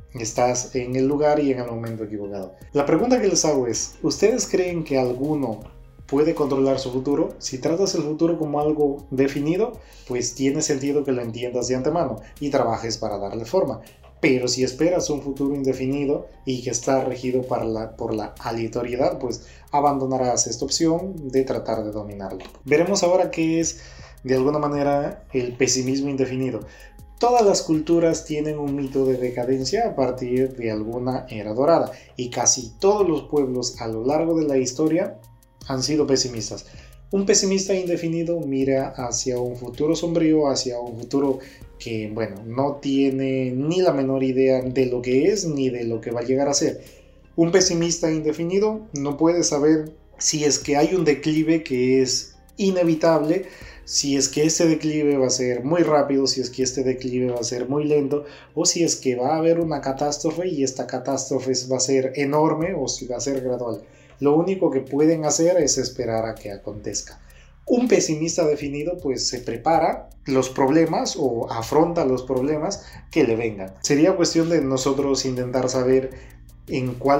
estás en el lugar y en el momento equivocado. La pregunta que les hago es, ¿ustedes creen que alguno puede controlar su futuro? Si tratas el futuro como algo definido, pues tiene sentido que lo entiendas de antemano y trabajes para darle forma. Pero si esperas un futuro indefinido y que está regido por la aleatoriedad, pues abandonarás esta opción de tratar de dominarlo. Veremos ahora qué es, de alguna manera, el pesimismo indefinido. Todas las culturas tienen un mito de decadencia a partir de alguna era dorada y casi todos los pueblos a lo largo de la historia han sido pesimistas. Un pesimista indefinido mira hacia un futuro sombrío, hacia un futuro que, bueno, no tiene ni la menor idea de lo que es ni de lo que va a llegar a ser. Un pesimista indefinido no puede saber si es que hay un declive que es inevitable, si es que este declive va a ser muy rápido, si es que este declive va a ser muy lento, o si es que va a haber una catástrofe y esta catástrofe va a ser enorme o si va a ser gradual. Lo único que pueden hacer es esperar a que acontezca. Un pesimista definido pues se prepara los problemas o afronta los problemas que le vengan. Sería cuestión de nosotros intentar saber en cuál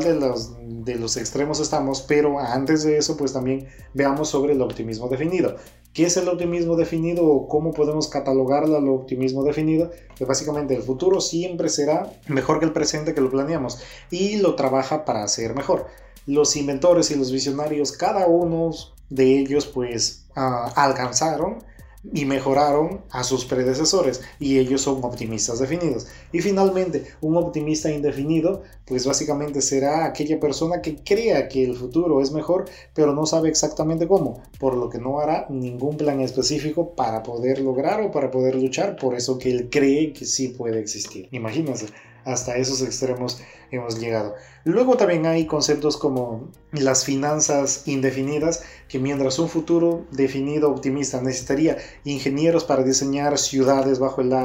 de los extremos estamos, pero antes de eso pues también veamos sobre el optimismo definido. ¿Qué es el optimismo definido o cómo podemos catalogarlo al optimismo definido? Pues básicamente el futuro siempre será mejor que el presente que lo planeamos y lo trabaja para hacer mejor. Los inventores y los visionarios, cada uno de ellos pues alcanzaron y mejoraron a sus predecesores y ellos son optimistas definidos. Y finalmente, un optimista indefinido pues básicamente será aquella persona que crea que el futuro es mejor pero no sabe exactamente cómo, por lo que no hará ningún plan específico para poder lograr o para poder luchar por eso que él cree que sí puede existir. Imagínense, hasta esos extremos hemos llegado. Luego también hay conceptos como las finanzas indefinidas, que mientras un futuro definido optimista necesitaría ingenieros para diseñar ciudades bajo el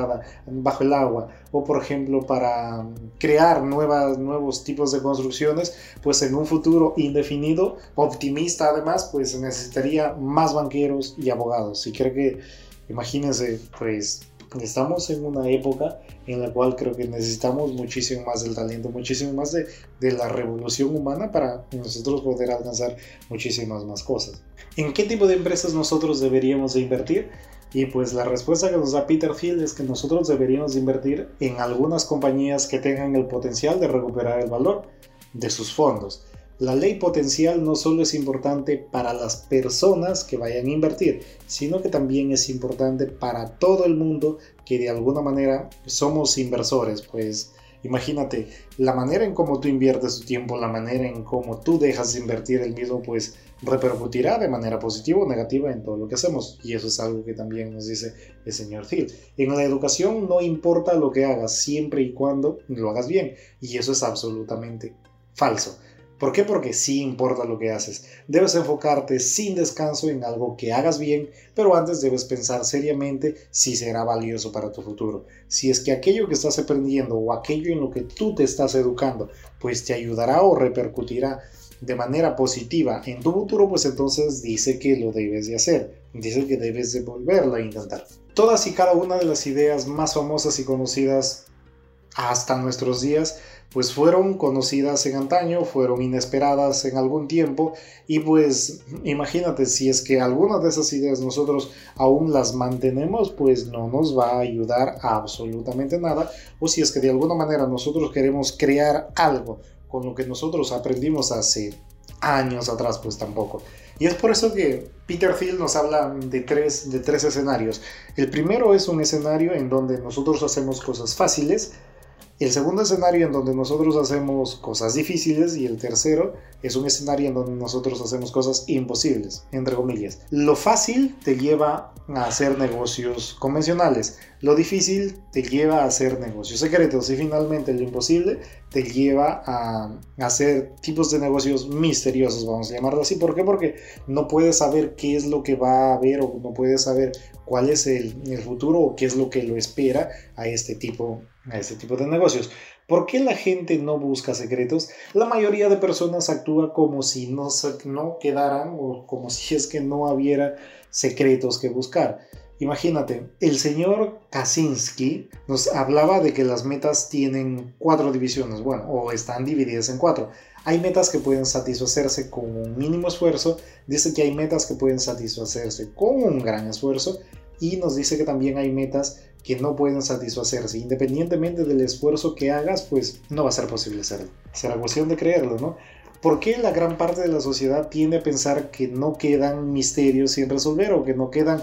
agua, o por ejemplo para crear nuevos tipos de construcciones, pues en un futuro indefinido optimista además pues se necesitaría más banqueros y abogados. Y creo que, imagínense, pues estamos en una época en la cual creo que necesitamos muchísimo más del talento, muchísimo más de la revolución humana para nosotros poder alcanzar muchísimas más cosas. ¿En qué tipo de empresas nosotros deberíamos de invertir? Y pues la respuesta que nos da Peter Thiel es que nosotros deberíamos de invertir en algunas compañías que tengan el potencial de recuperar el valor de sus fondos. La ley potencial no solo es importante para las personas que vayan a invertir, sino que también es importante para todo el mundo que de alguna manera somos inversores. Pues imagínate, la manera en cómo tú inviertes tu tiempo, la manera en cómo tú dejas de invertir el mismo, pues repercutirá de manera positiva o negativa en todo lo que hacemos. Y eso es algo que también nos dice el señor Thiel. En la educación no importa lo que hagas, siempre y cuando lo hagas bien. Y eso es absolutamente falso. ¿Por qué? Porque sí importa lo que haces. Debes enfocarte sin descanso en algo que hagas bien, pero antes debes pensar seriamente si será valioso para tu futuro. Si es que aquello que estás aprendiendo o aquello en lo que tú te estás educando, pues te ayudará o repercutirá de manera positiva en tu futuro, pues entonces dice que lo debes de hacer. Dice que debes de volverlo a intentar. Todas y cada una de las ideas más famosas y conocidas hasta nuestros días pues fueron conocidas en antaño, fueron inesperadas en algún tiempo y pues imagínate, si es que algunas de esas ideas nosotros aún las mantenemos, pues no nos va a ayudar a absolutamente nada, o si es que de alguna manera nosotros queremos crear algo con lo que nosotros aprendimos hace años atrás, pues tampoco. Y es por eso que Peter Thiel nos habla de tres escenarios. El primero es un escenario en donde nosotros hacemos cosas fáciles, el segundo escenario en donde nosotros hacemos cosas difíciles y el tercero es un escenario en donde nosotros hacemos cosas imposibles, entre comillas. Lo fácil te lleva a hacer negocios convencionales, lo difícil te lleva a hacer negocios secretos y finalmente lo imposible te lleva a hacer tipos de negocios misteriosos, vamos a llamarlo así. ¿Por qué? Porque no puedes saber qué es lo que va a haber o no puedes saber cuál es el futuro o qué es lo que lo espera a este tipo de negocios. ¿Por qué la gente no busca secretos? La mayoría de personas actúa como si no quedaran o como si es que no hubiera secretos que buscar. Imagínate, el señor Kaczynski nos hablaba de que las metas tienen 4 divisiones, bueno, o están divididas en 4. Hay metas que pueden satisfacerse con un mínimo esfuerzo, dice que hay metas que pueden satisfacerse con un gran esfuerzo y nos dice que también hay metas que no pueden satisfacerse. Independientemente del esfuerzo que hagas, pues no va a ser posible hacerlo. Será cuestión de creerlo, ¿no? ¿Por qué la gran parte de la sociedad tiende a pensar que no quedan misterios sin resolver o que no quedan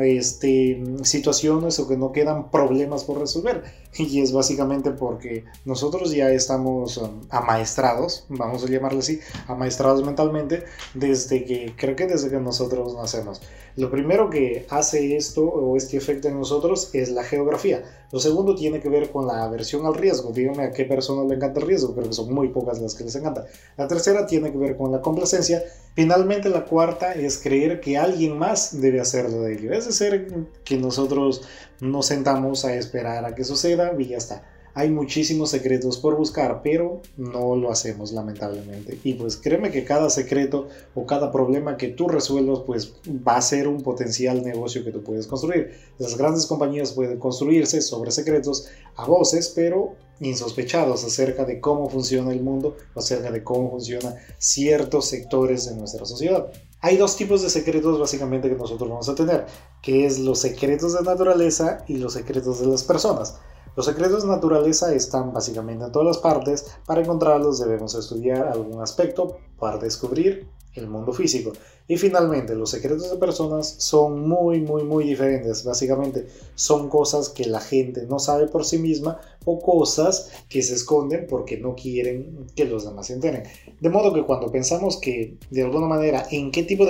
situaciones o que no quedan problemas por resolver? Y es básicamente porque nosotros ya estamos amaestrados, vamos a llamarlo así, amaestrados mentalmente desde que nosotros nacemos. Lo primero que hace esto o este efecto en nosotros es la geografía. Lo segundo tiene que ver con la aversión al riesgo. Dígame a qué persona le encanta el riesgo, creo que son muy pocas las que les encanta. La tercera tiene que ver con la complacencia. Finalmente la cuarta es creer que alguien más debe hacerlo de ello. Es decir, que nosotros nos sentamos a esperar a que suceda y ya está. hay muchísimos secretos por buscar, pero no lo hacemos lamentablemente. Y pues créeme que cada secreto o cada problema que tú resuelvas pues va a ser un potencial negocio que tú puedes construir. Las grandes compañías pueden construirse sobre secretos a voces, pero insospechados acerca de cómo funciona el mundo, acerca de cómo funcionan ciertos sectores de nuestra sociedad. Hay dos tipos de secretos básicamente que nosotros vamos a tener, que es los secretos de naturaleza y los secretos de las personas. Los secretos de naturaleza están básicamente en todas las partes. Para encontrarlos debemos estudiar algún aspecto para descubrir el mundo físico. Y finalmente, los secretos de personas son muy diferentes. Básicamente son cosas que la gente no sabe por sí misma o cosas que se esconden porque no quieren que los demás se enteren. De modo que cuando pensamos que de alguna manera en qué tipo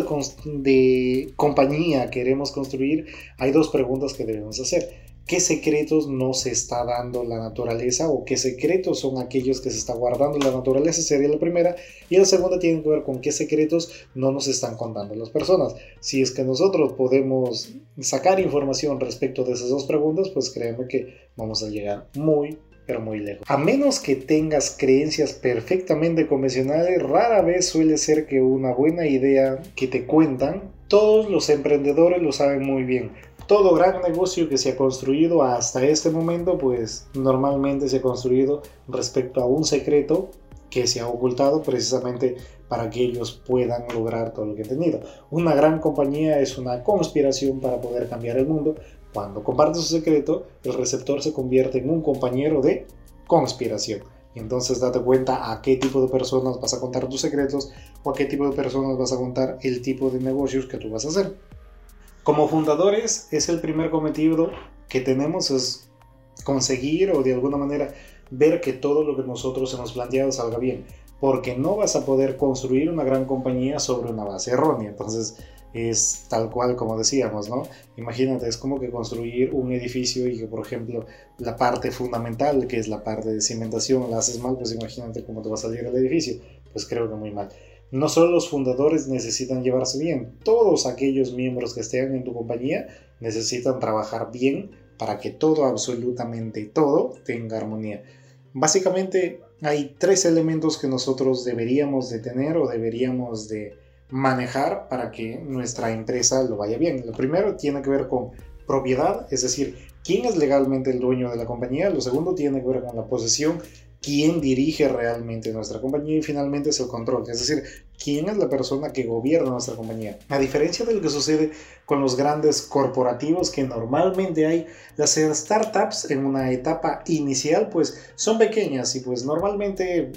de compañía queremos construir, hay dos preguntas que debemos hacer. ¿Qué secretos nos está dando la naturaleza o qué secretos son aquellos que se está guardando la naturaleza? Sería la primera. Y la segunda tiene que ver con qué secretos no nos están contando las personas. Si es que nosotros podemos sacar información respecto de esas dos preguntas, pues créeme que vamos a llegar pero muy lejos. A menos que tengas creencias perfectamente convencionales, rara vez suele ser que una buena idea que te cuentan, todos los emprendedores lo saben muy bien. Todo gran negocio que se ha construido hasta este momento, pues normalmente se ha construido respecto a un secreto que se ha ocultado precisamente para que ellos puedan lograr todo lo que han tenido. Una gran compañía es una conspiración para poder cambiar el mundo. Cuando compartes su secreto, el receptor se convierte en un compañero de conspiración. Entonces date cuenta a qué tipo de personas vas a contar tus secretos o a qué tipo de personas vas a contar el tipo de negocios que tú vas a hacer. Como fundadores, es el primer cometido que tenemos es conseguir o de alguna manera ver que todo lo que nosotros hemos planteado salga bien, porque no vas a poder construir una gran compañía sobre una base errónea. Entonces es tal cual como decíamos, ¿no? Imagínate, es como que construir un edificio y que, por ejemplo, la parte fundamental, que es la parte de cimentación, la haces mal, pues imagínate cómo te va a salir el edificio. Pues creo que muy mal. No solo los fundadores necesitan llevarse bien, todos aquellos miembros que estén en tu compañía necesitan trabajar bien para que todo, absolutamente todo, tenga armonía. Básicamente hay tres elementos que nosotros deberíamos de tener o deberíamos de manejar para que nuestra empresa lo vaya bien. Lo primero tiene que ver con propiedad, es decir, quién es legalmente el dueño de la compañía. Lo segundo tiene que ver con la posesión, quién dirige realmente nuestra compañía, y finalmente es el control, es decir, quién es la persona que gobierna nuestra compañía. A diferencia de lo que sucede con los grandes corporativos, que normalmente hay, las startups en una etapa inicial pues son pequeñas y pues normalmente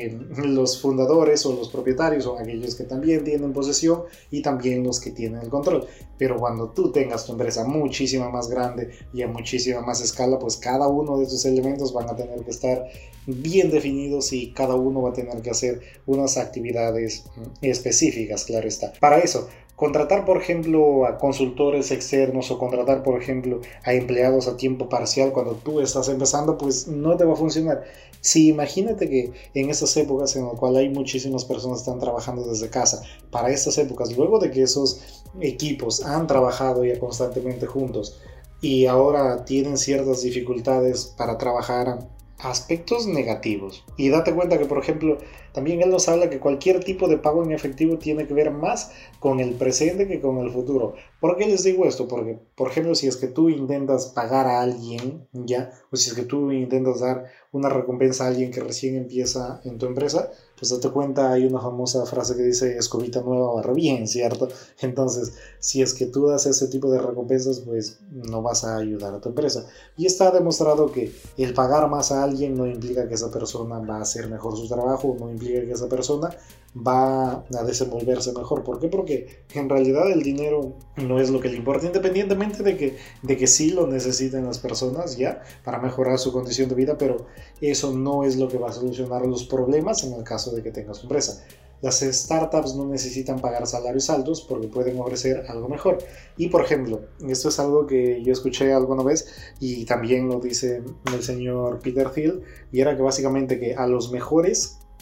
los fundadores o los propietarios son aquellos que también tienen posesión y también los que tienen el control. Pero cuando tú tengas tu empresa muchísima más grande y a muchísima más escala, pues cada uno de esos elementos van a tener que estar bien definidos y cada uno va a tener que hacer unas actividades específicas, claro está. Para eso, contratar por ejemplo a consultores externos o contratar por ejemplo a empleados a tiempo parcial cuando tú estás empezando, pues no te va a funcionar. Si imagínate que en estas épocas en las cuales hay muchísimas personas que están trabajando desde casa, para estas épocas, luego de que esos equipos han trabajado ya constantemente juntos y ahora tienen ciertas dificultades para trabajar aspectos negativos. Y date cuenta que, por ejemplo, también él nos habla que cualquier tipo de pago en efectivo tiene que ver más con el presente que con el futuro. ¿Por qué les digo esto? Porque, por ejemplo, si es que tú intentas pagar a alguien, ya, o si es que tú intentas dar una recompensa a alguien que recién empieza en tu empresa, pues date cuenta, hay una famosa frase que dice escobita nueva barra bien, ¿cierto? Entonces, si es que tú das ese tipo de recompensas, pues no vas a ayudar a tu empresa. Y está demostrado que el pagar más a alguien no implica que esa persona va a hacer mejor su trabajo, no implica que esa persona va a desenvolverse mejor. ¿Por qué? Porque en realidad el dinero no es lo que le importa, independientemente de que sí lo necesiten las personas ya para mejorar su condición de vida, pero eso no es lo que va a solucionar los problemas en el caso de que tengas tu empresa. Las startups no necesitan pagar salarios altos porque pueden ofrecer algo mejor. Y por ejemplo, esto es algo que yo escuché alguna vez y también lo dice el señor Peter Thiel, y era que básicamente que a los mejores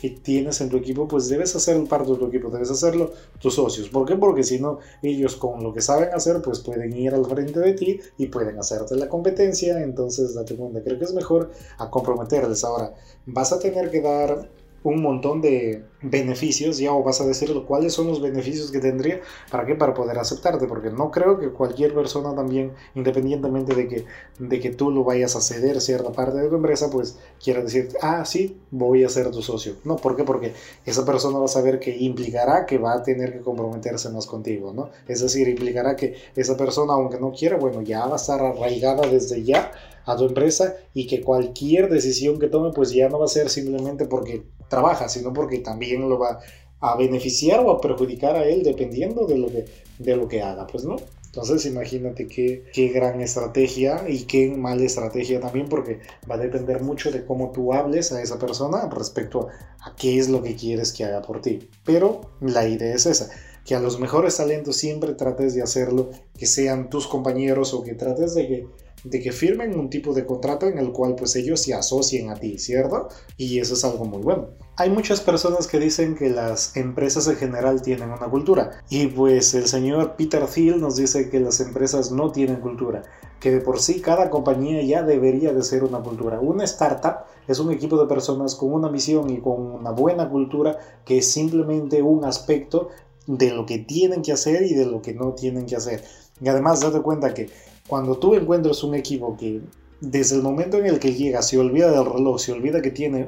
que tienes en tu equipo, pues debes hacerlo parte de tu equipo, debes hacerlo tus socios. ¿Por qué? Porque si no, ellos con lo que saben hacer, pues pueden ir al frente de ti y pueden hacerte la competencia. Entonces, date cuenta, creo que es mejor a comprometerles. Ahora, vas a tener que dar un montón de beneficios, ya, o vas a decirlo, cuáles son los beneficios que tendría, ¿para qué? Para poder aceptarte, porque no creo que cualquier persona también, independientemente de que tú lo vayas a ceder cierta parte de tu empresa, pues quiera decir, ah, sí, voy a ser tu socio. No, ¿por qué? Porque esa persona va a saber que implicará que va a tener que comprometerse más contigo, ¿no? Es decir, implicará que esa persona, aunque no quiera, bueno, ya va a estar arraigada desde ya a tu empresa, y que cualquier decisión que tome pues ya no va a ser simplemente porque trabaja, sino porque también lo va a beneficiar o a perjudicar a él dependiendo de lo que haga, pues, ¿no? Entonces imagínate qué gran estrategia y qué mala estrategia también, porque va a depender mucho de cómo tú hables a esa persona respecto a qué es lo que quieres que haga por ti. Pero la idea es esa, que a los mejores talentos siempre trates de hacerlo, que sean tus compañeros, o que trates de que firmen un tipo de contrato en el cual pues ellos se asocien a ti, ¿cierto? Y eso es algo muy bueno. Hay muchas personas que dicen que las empresas en general tienen una cultura, y pues el señor Peter Thiel nos dice que las empresas no tienen cultura, que de por sí cada compañía ya debería de ser una cultura. Una startup es un equipo de personas con una misión y con una buena cultura, que es simplemente un aspecto de lo que tienen que hacer y de lo que no tienen que hacer. Y además, date cuenta que cuando tú encuentras un equipo que desde el momento en el que llega se olvida del reloj, se olvida que tiene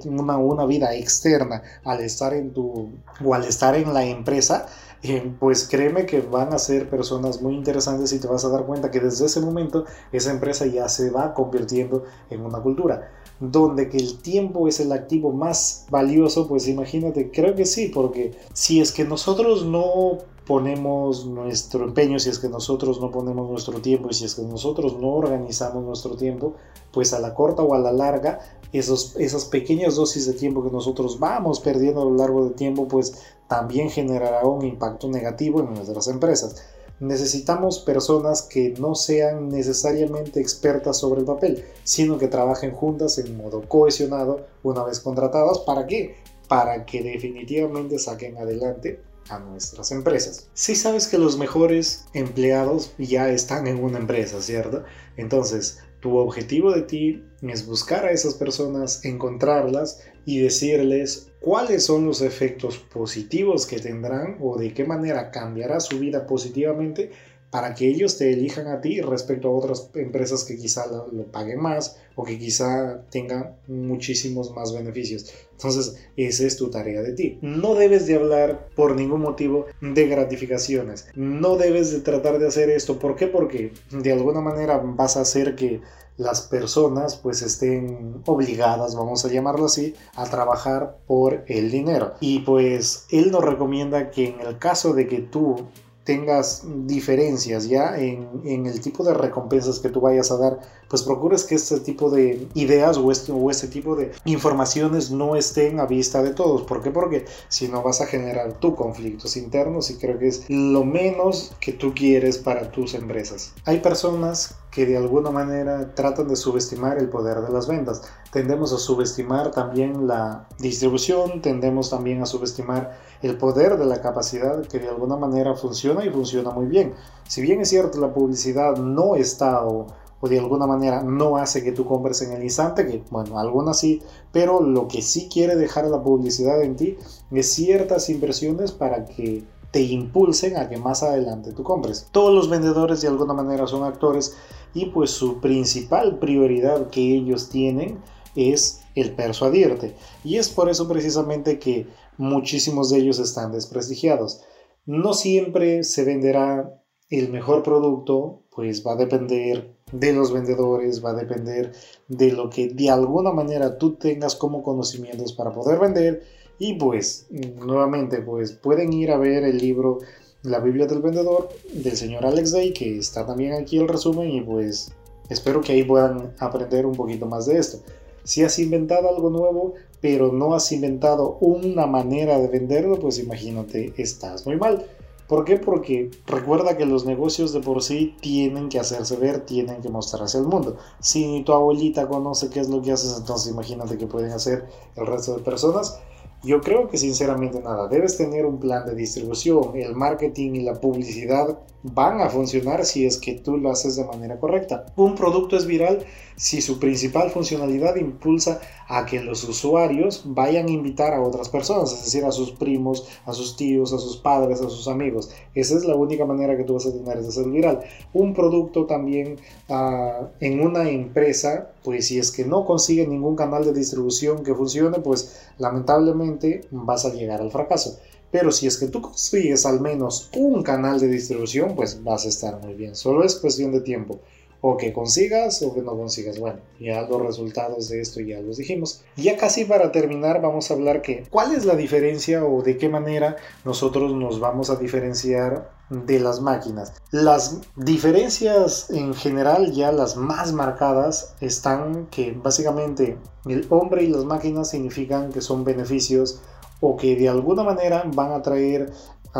una vida externa al estar al estar en la empresa, pues créeme que van a ser personas muy interesantes, y te vas a dar cuenta que desde ese momento esa empresa ya se va convirtiendo en una cultura. Donde que el tiempo es el activo más valioso, pues imagínate, creo que sí, porque si es que nosotros no ponemos nuestro empeño, si es que nosotros no ponemos nuestro tiempo, y si es que nosotros no organizamos nuestro tiempo, pues a la corta o a la larga, esas pequeñas dosis de tiempo que nosotros vamos perdiendo a lo largo del tiempo, pues también generará un impacto negativo en nuestras empresas. Necesitamos personas que no sean necesariamente expertas sobre el papel, sino que trabajen juntas en modo cohesionado una vez contratadas. ¿Para qué? Para que definitivamente saquen adelante a nuestras empresas. Si sabes que los mejores empleados ya están en una empresa, ¿cierto? Entonces, tu objetivo de ti es buscar a esas personas, encontrarlas y decirles cuáles son los efectos positivos que tendrán, o de qué manera cambiará su vida positivamente, para que ellos te elijan a ti respecto a otras empresas que quizá lo paguen más, o que quizá tengan muchísimos más beneficios. Entonces, esa es tu tarea de ti. No debes de hablar por ningún motivo de gratificaciones. No debes de tratar de hacer esto. ¿Por qué? Porque de alguna manera vas a hacer que las personas pues estén obligadas, vamos a llamarlo así, a trabajar por el dinero. Y pues él nos recomienda que en el caso de que tú tengas diferencias ya en el tipo de recompensas que tú vayas a dar, pues procures que este tipo de ideas o este tipo de informaciones no estén a vista de todos. ¿Por qué? Porque si no vas a generar tú conflictos internos, y creo que es lo menos que tú quieres para tus empresas. Hay personas que de alguna manera tratan de subestimar el poder de las ventas. Tendemos a subestimar también la distribución, tendemos también a subestimar el poder de la capacidad, que de alguna manera funciona, y funciona muy bien. Si bien es cierto, la publicidad no está o de alguna manera no hace que tú compres en el instante, que bueno, algunas sí, pero lo que sí quiere dejar la publicidad en ti es ciertas impresiones para que te impulsen a que más adelante tú compres. Todos los vendedores de alguna manera son actores, y pues su principal prioridad que ellos tienen es el persuadirte, y es por eso precisamente que muchísimos de ellos están desprestigiados. No siempre se venderá el mejor producto, pues va a depender de los vendedores, va a depender de lo que de alguna manera tú tengas como conocimientos para poder vender. Y pues nuevamente pues pueden ir a ver el libro La Biblia del Vendedor del señor Alex Day, que está también aquí el resumen, y pues espero que ahí puedan aprender un poquito más de esto. Si has inventado algo nuevo, pero no has inventado una manera de venderlo, pues imagínate, estás muy mal. ¿Por qué? Porque recuerda que los negocios de por sí tienen que hacerse ver, tienen que mostrarse al mundo. Si ni tu abuelita conoce qué es lo que haces, entonces imagínate qué pueden hacer el resto de personas. Yo creo que sinceramente nada, debes tener un plan de distribución, el marketing y la publicidad van a funcionar si es que tú lo haces de manera correcta. Un producto es viral si su principal funcionalidad impulsa a que los usuarios vayan a invitar a otras personas, es decir, a sus primos, a sus tíos, a sus padres, a sus amigos. Esa es la única manera que tú vas a tener de ser viral. Un producto también en una empresa, pues si es que no consigue ningún canal de distribución que funcione, pues lamentablemente vas a llegar al fracaso. Pero si es que tú consigues al menos un canal de distribución, pues vas a estar muy bien. Solo es cuestión de tiempo. O que consigas o que no consigas. Bueno, ya los resultados de esto ya los dijimos. Ya casi para terminar vamos a hablar que cuál es la diferencia o de qué manera nosotros nos vamos a diferenciar de las máquinas. Las diferencias en general, ya las más marcadas, están que básicamente el hombre y las máquinas significan que son beneficios o que de alguna manera van a traer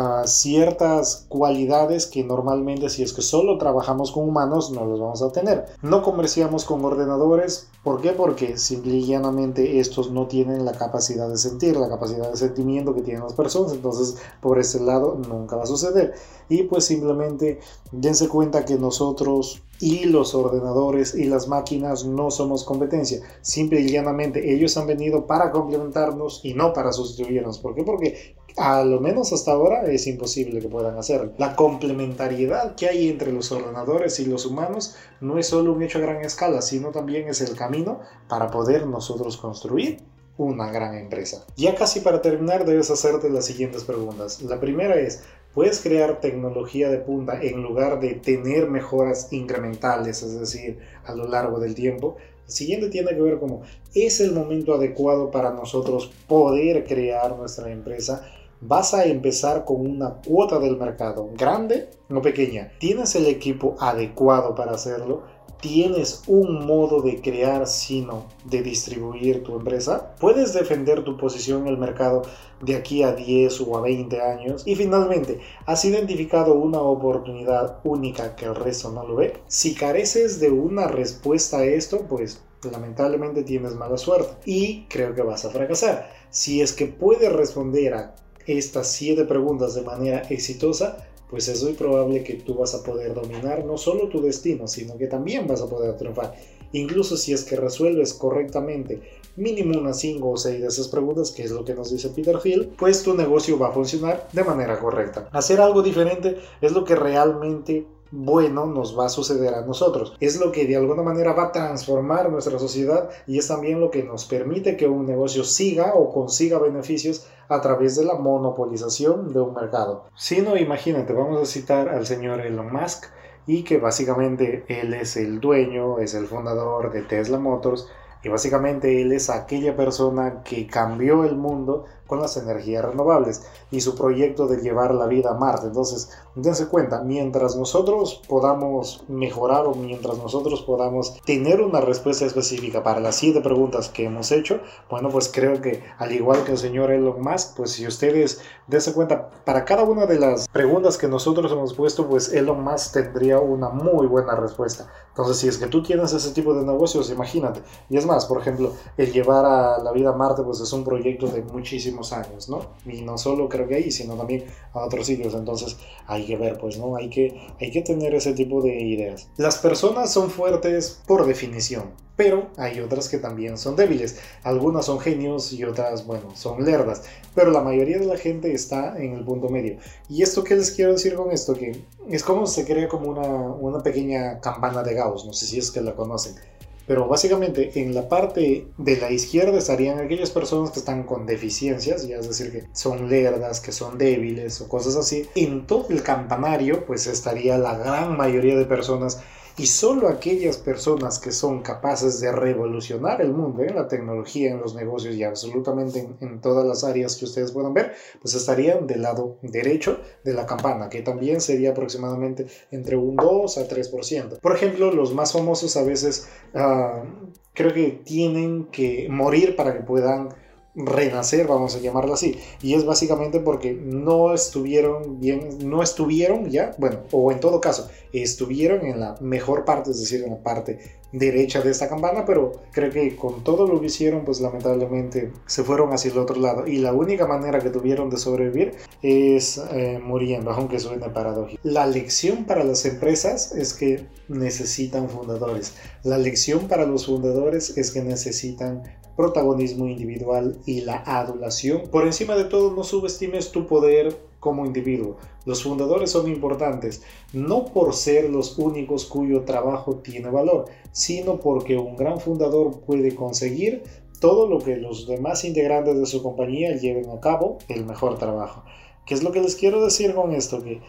ciertas cualidades que normalmente si es que solo trabajamos con humanos no los vamos a tener. No comerciamos con ordenadores. ¿Por qué? Porque simple y llanamente estos no tienen la capacidad de sentir, la capacidad de sentimiento que tienen las personas. Entonces por este lado nunca va a suceder. Y pues simplemente dense cuenta que nosotros y los ordenadores y las máquinas no somos competencia. Simple y llanamente ellos han venido para complementarnos y no para sustituirnos. ¿Por qué? Porque a lo menos hasta ahora es imposible que puedan hacerlo. La complementariedad que hay entre los ordenadores y los humanos no es solo un hecho a gran escala, sino también es el camino para poder nosotros construir una gran empresa. Ya casi para terminar debes hacerte las siguientes preguntas. La primera es: ¿puedes crear tecnología de punta en lugar de tener mejoras incrementales, es decir, a lo largo del tiempo? El siguiente tiene que ver como: ¿es el momento adecuado para nosotros poder crear nuestra empresa? ¿Vas a empezar con una cuota del mercado grande o pequeña? ¿Tienes el equipo adecuado para hacerlo? ¿Tienes un modo de crear, sino de distribuir tu empresa? ¿Puedes defender tu posición en el mercado de aquí a 10 o a 20 años? Y finalmente, ¿has identificado una oportunidad única que el resto no lo ve? Si careces de una respuesta a esto, pues lamentablemente tienes mala suerte y creo que vas a fracasar. Si es que puedes responder a estas 7 preguntas de manera exitosa, pues es muy probable que tú vas a poder dominar no solo tu destino, sino que también vas a poder triunfar. Incluso si es que resuelves correctamente mínimo unas 5 o 6 de esas preguntas, que es lo que nos dice Peter Thiel, pues tu negocio va a funcionar de manera correcta. Hacer algo diferente es lo que realmente bueno nos va a suceder a nosotros. Es lo que de alguna manera va a transformar nuestra sociedad y es también lo que nos permite que un negocio siga o consiga beneficios a través de la monopolización de un mercado. Si no, imagínate, vamos a citar al señor Elon Musk, y que básicamente él es el dueño, es el fundador de Tesla Motors, y básicamente él es aquella persona que cambió el mundo con las energías renovables y su proyecto de llevar la vida a Marte. Entonces, dense cuenta, mientras nosotros podamos mejorar o mientras nosotros podamos tener una respuesta específica para las 7 preguntas que hemos hecho, bueno, pues creo que al igual que el señor Elon Musk, pues si ustedes dense cuenta, para cada una de las preguntas que nosotros hemos puesto, pues Elon Musk tendría una muy buena respuesta. Entonces, si es que tú tienes ese tipo de negocios, imagínate. Y es más, por ejemplo, el llevar a la vida a Marte, pues es un proyecto de muchísimos años, ¿no? Y no solo creo que ahí, sino también a otros sitios. Entonces hay que ver, pues, ¿no? Hay que tener ese tipo de ideas. Las personas son fuertes por definición, pero hay otras que también son débiles. Algunas son genios y otras, bueno, son lerdas. Pero la mayoría de la gente está en el punto medio. ¿Y esto qué les quiero decir con esto? Que es como se crea como una pequeña campana de Gauss, no sé si es que la conocen. Pero básicamente en la parte de la izquierda estarían aquellas personas que están con deficiencias, ya es decir, que son lerdas, que son débiles o cosas así. En todo el campanario pues estaría la gran mayoría de personas, y solo aquellas personas que son capaces de revolucionar el mundo en la tecnología, en los negocios y absolutamente en todas las áreas que ustedes puedan ver, pues estarían del lado derecho de la campana, que también sería aproximadamente entre un 2 a 3%. Por ejemplo, los más famosos a veces creo que tienen que morir para que puedan renacer, vamos a llamarlo así, y es básicamente porque no estuvieron bien, no estuvieron ya, bueno, o en todo caso, estuvieron en la mejor parte, es decir, en la parte derecha de esta campana, pero creo que con todo lo que hicieron, pues lamentablemente se fueron hacia el otro lado, y la única manera que tuvieron de sobrevivir es muriendo, aunque suene paradójico. La lección para las empresas es que necesitan fundadores. La lección para los fundadores es que necesitan protagonismo individual y la adulación. Por encima de todo, no subestimes tu poder como individuo. Los fundadores son importantes, no por ser los únicos cuyo trabajo tiene valor, sino porque un gran fundador puede conseguir todo lo que los demás integrantes de su compañía lleven a cabo el mejor trabajo. ¿Qué es lo que les quiero decir con esto? Que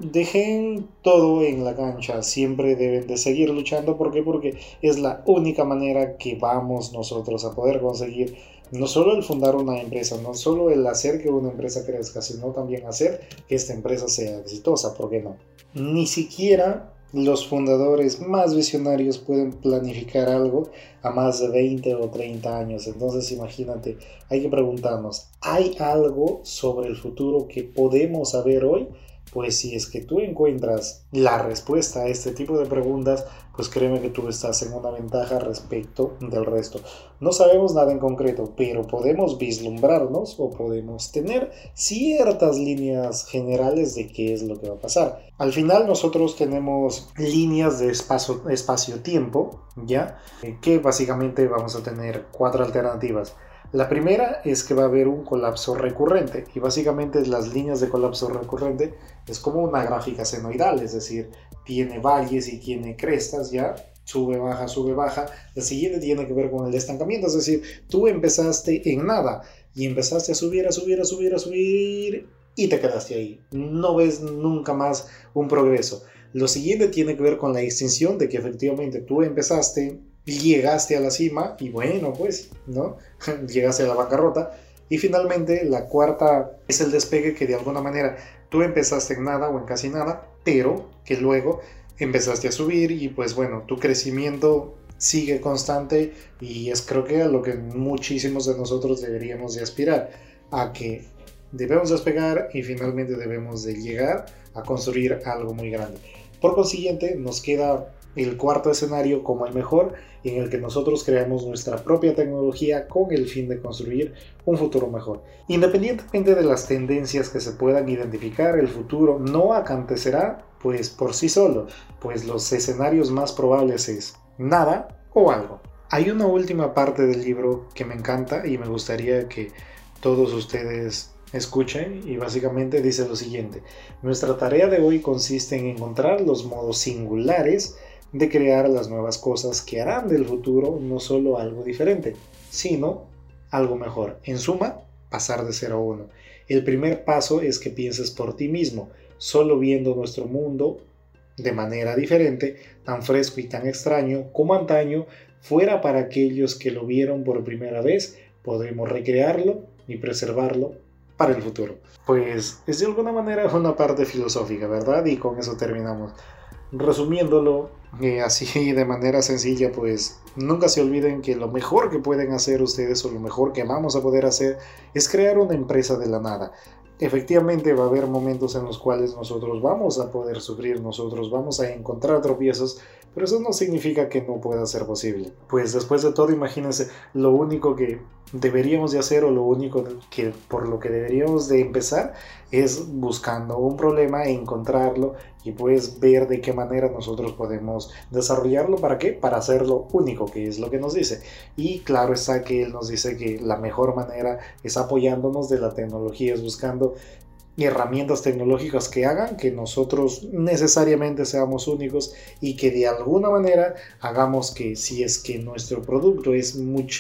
dejen todo en la cancha, siempre deben de seguir luchando. ¿Por qué? Porque es la única manera que vamos nosotros a poder conseguir no solo el fundar una empresa, no solo el hacer que una empresa crezca, sino también hacer que esta empresa sea exitosa. ¿Por qué no? Ni siquiera los fundadores más visionarios pueden planificar algo a más de 20 o 30 años. Entonces imagínate, hay que preguntarnos, ¿hay algo sobre el futuro que podemos saber hoy? Pues si es que tú encuentras la respuesta a este tipo de preguntas, pues créeme que tú estás en una ventaja respecto del resto. No sabemos nada en concreto, pero podemos vislumbrarnos o podemos tener ciertas líneas generales de qué es lo que va a pasar. Al final nosotros tenemos líneas de espacio-tiempo, ¿ya? Que básicamente vamos a tener 4 alternativas. La primera es que va a haber un colapso recurrente y básicamente las líneas de colapso recurrente es como una gráfica senoidal, es decir, tiene valles y tiene crestas, ya sube, baja, sube, baja. La siguiente tiene que ver con el estancamiento, es decir, tú empezaste en nada y empezaste a subir, a subir, a subir, a subir y te quedaste ahí. No ves nunca más un progreso. Lo siguiente tiene que ver con la extinción de que efectivamente tú empezaste, llegaste a la cima y bueno, pues, ¿no? Llegaste a la bancarrota. Y finalmente la cuarta es el despegue, que de alguna manera tú empezaste en nada o en casi nada, pero que luego empezaste a subir y pues bueno, tu crecimiento sigue constante y es creo que a lo que muchísimos de nosotros deberíamos de aspirar, a que debemos despegar y finalmente debemos de llegar a construir algo muy grande. Por consiguiente, nos queda el cuarto escenario como el mejor, en el que nosotros creamos nuestra propia tecnología con el fin de construir un futuro mejor. Independientemente de las tendencias que se puedan identificar, el futuro no acontecerá pues por sí solo, pues los escenarios más probables es nada o algo. Hay una última parte del libro que me encanta y me gustaría que todos ustedes escuchen, y básicamente dice lo siguiente: nuestra tarea de hoy consiste en encontrar los modos singulares de crear las nuevas cosas que harán del futuro no solo algo diferente, sino algo mejor. En suma, pasar de 0 a 1. El primer paso es que pienses por ti mismo, solo viendo nuestro mundo de manera diferente, tan fresco y tan extraño como antaño fuera para aquellos que lo vieron por primera vez, podremos recrearlo y preservarlo para el futuro. Pues es de alguna manera una parte filosófica, ¿verdad? Y con eso terminamos. Resumiéndolo así de manera sencilla, pues nunca se olviden que lo mejor que pueden hacer ustedes o lo mejor que vamos a poder hacer es crear una empresa de la nada. Efectivamente va a haber momentos en los cuales nosotros vamos a poder sufrir, nosotros vamos a encontrar tropiezos, pero eso no significa que no pueda ser posible. Pues después de todo, imagínense, lo único que deberíamos de hacer o lo único que por lo que deberíamos de empezar es buscando un problema, encontrarlo y pues ver de qué manera nosotros podemos desarrollarlo. ¿Para qué? Para hacerlo único, que es lo que nos dice. Y claro está que él nos dice que la mejor manera es apoyándonos de la tecnología, es buscando herramientas tecnológicas que hagan que nosotros necesariamente seamos únicos y que de alguna manera hagamos que, si es que nuestro producto es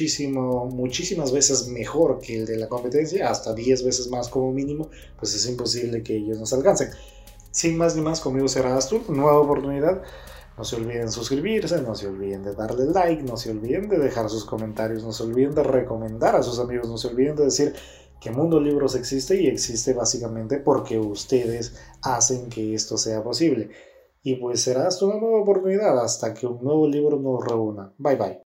muchísimas veces mejor que el de la competencia, hasta 10 veces más como mínimo, pues es imposible que ellos nos alcancen. Sin más ni más, conmigo será Astur, nueva oportunidad. No se olviden suscribirse, no se olviden de darle like, no se olviden de dejar sus comentarios, no se olviden de recomendar a sus amigos, no se olviden de decir que Mundo Libros existe, y existe básicamente porque ustedes hacen que esto sea posible. Y pues será hasta una nueva oportunidad, hasta que un nuevo libro nos reúna. Bye bye.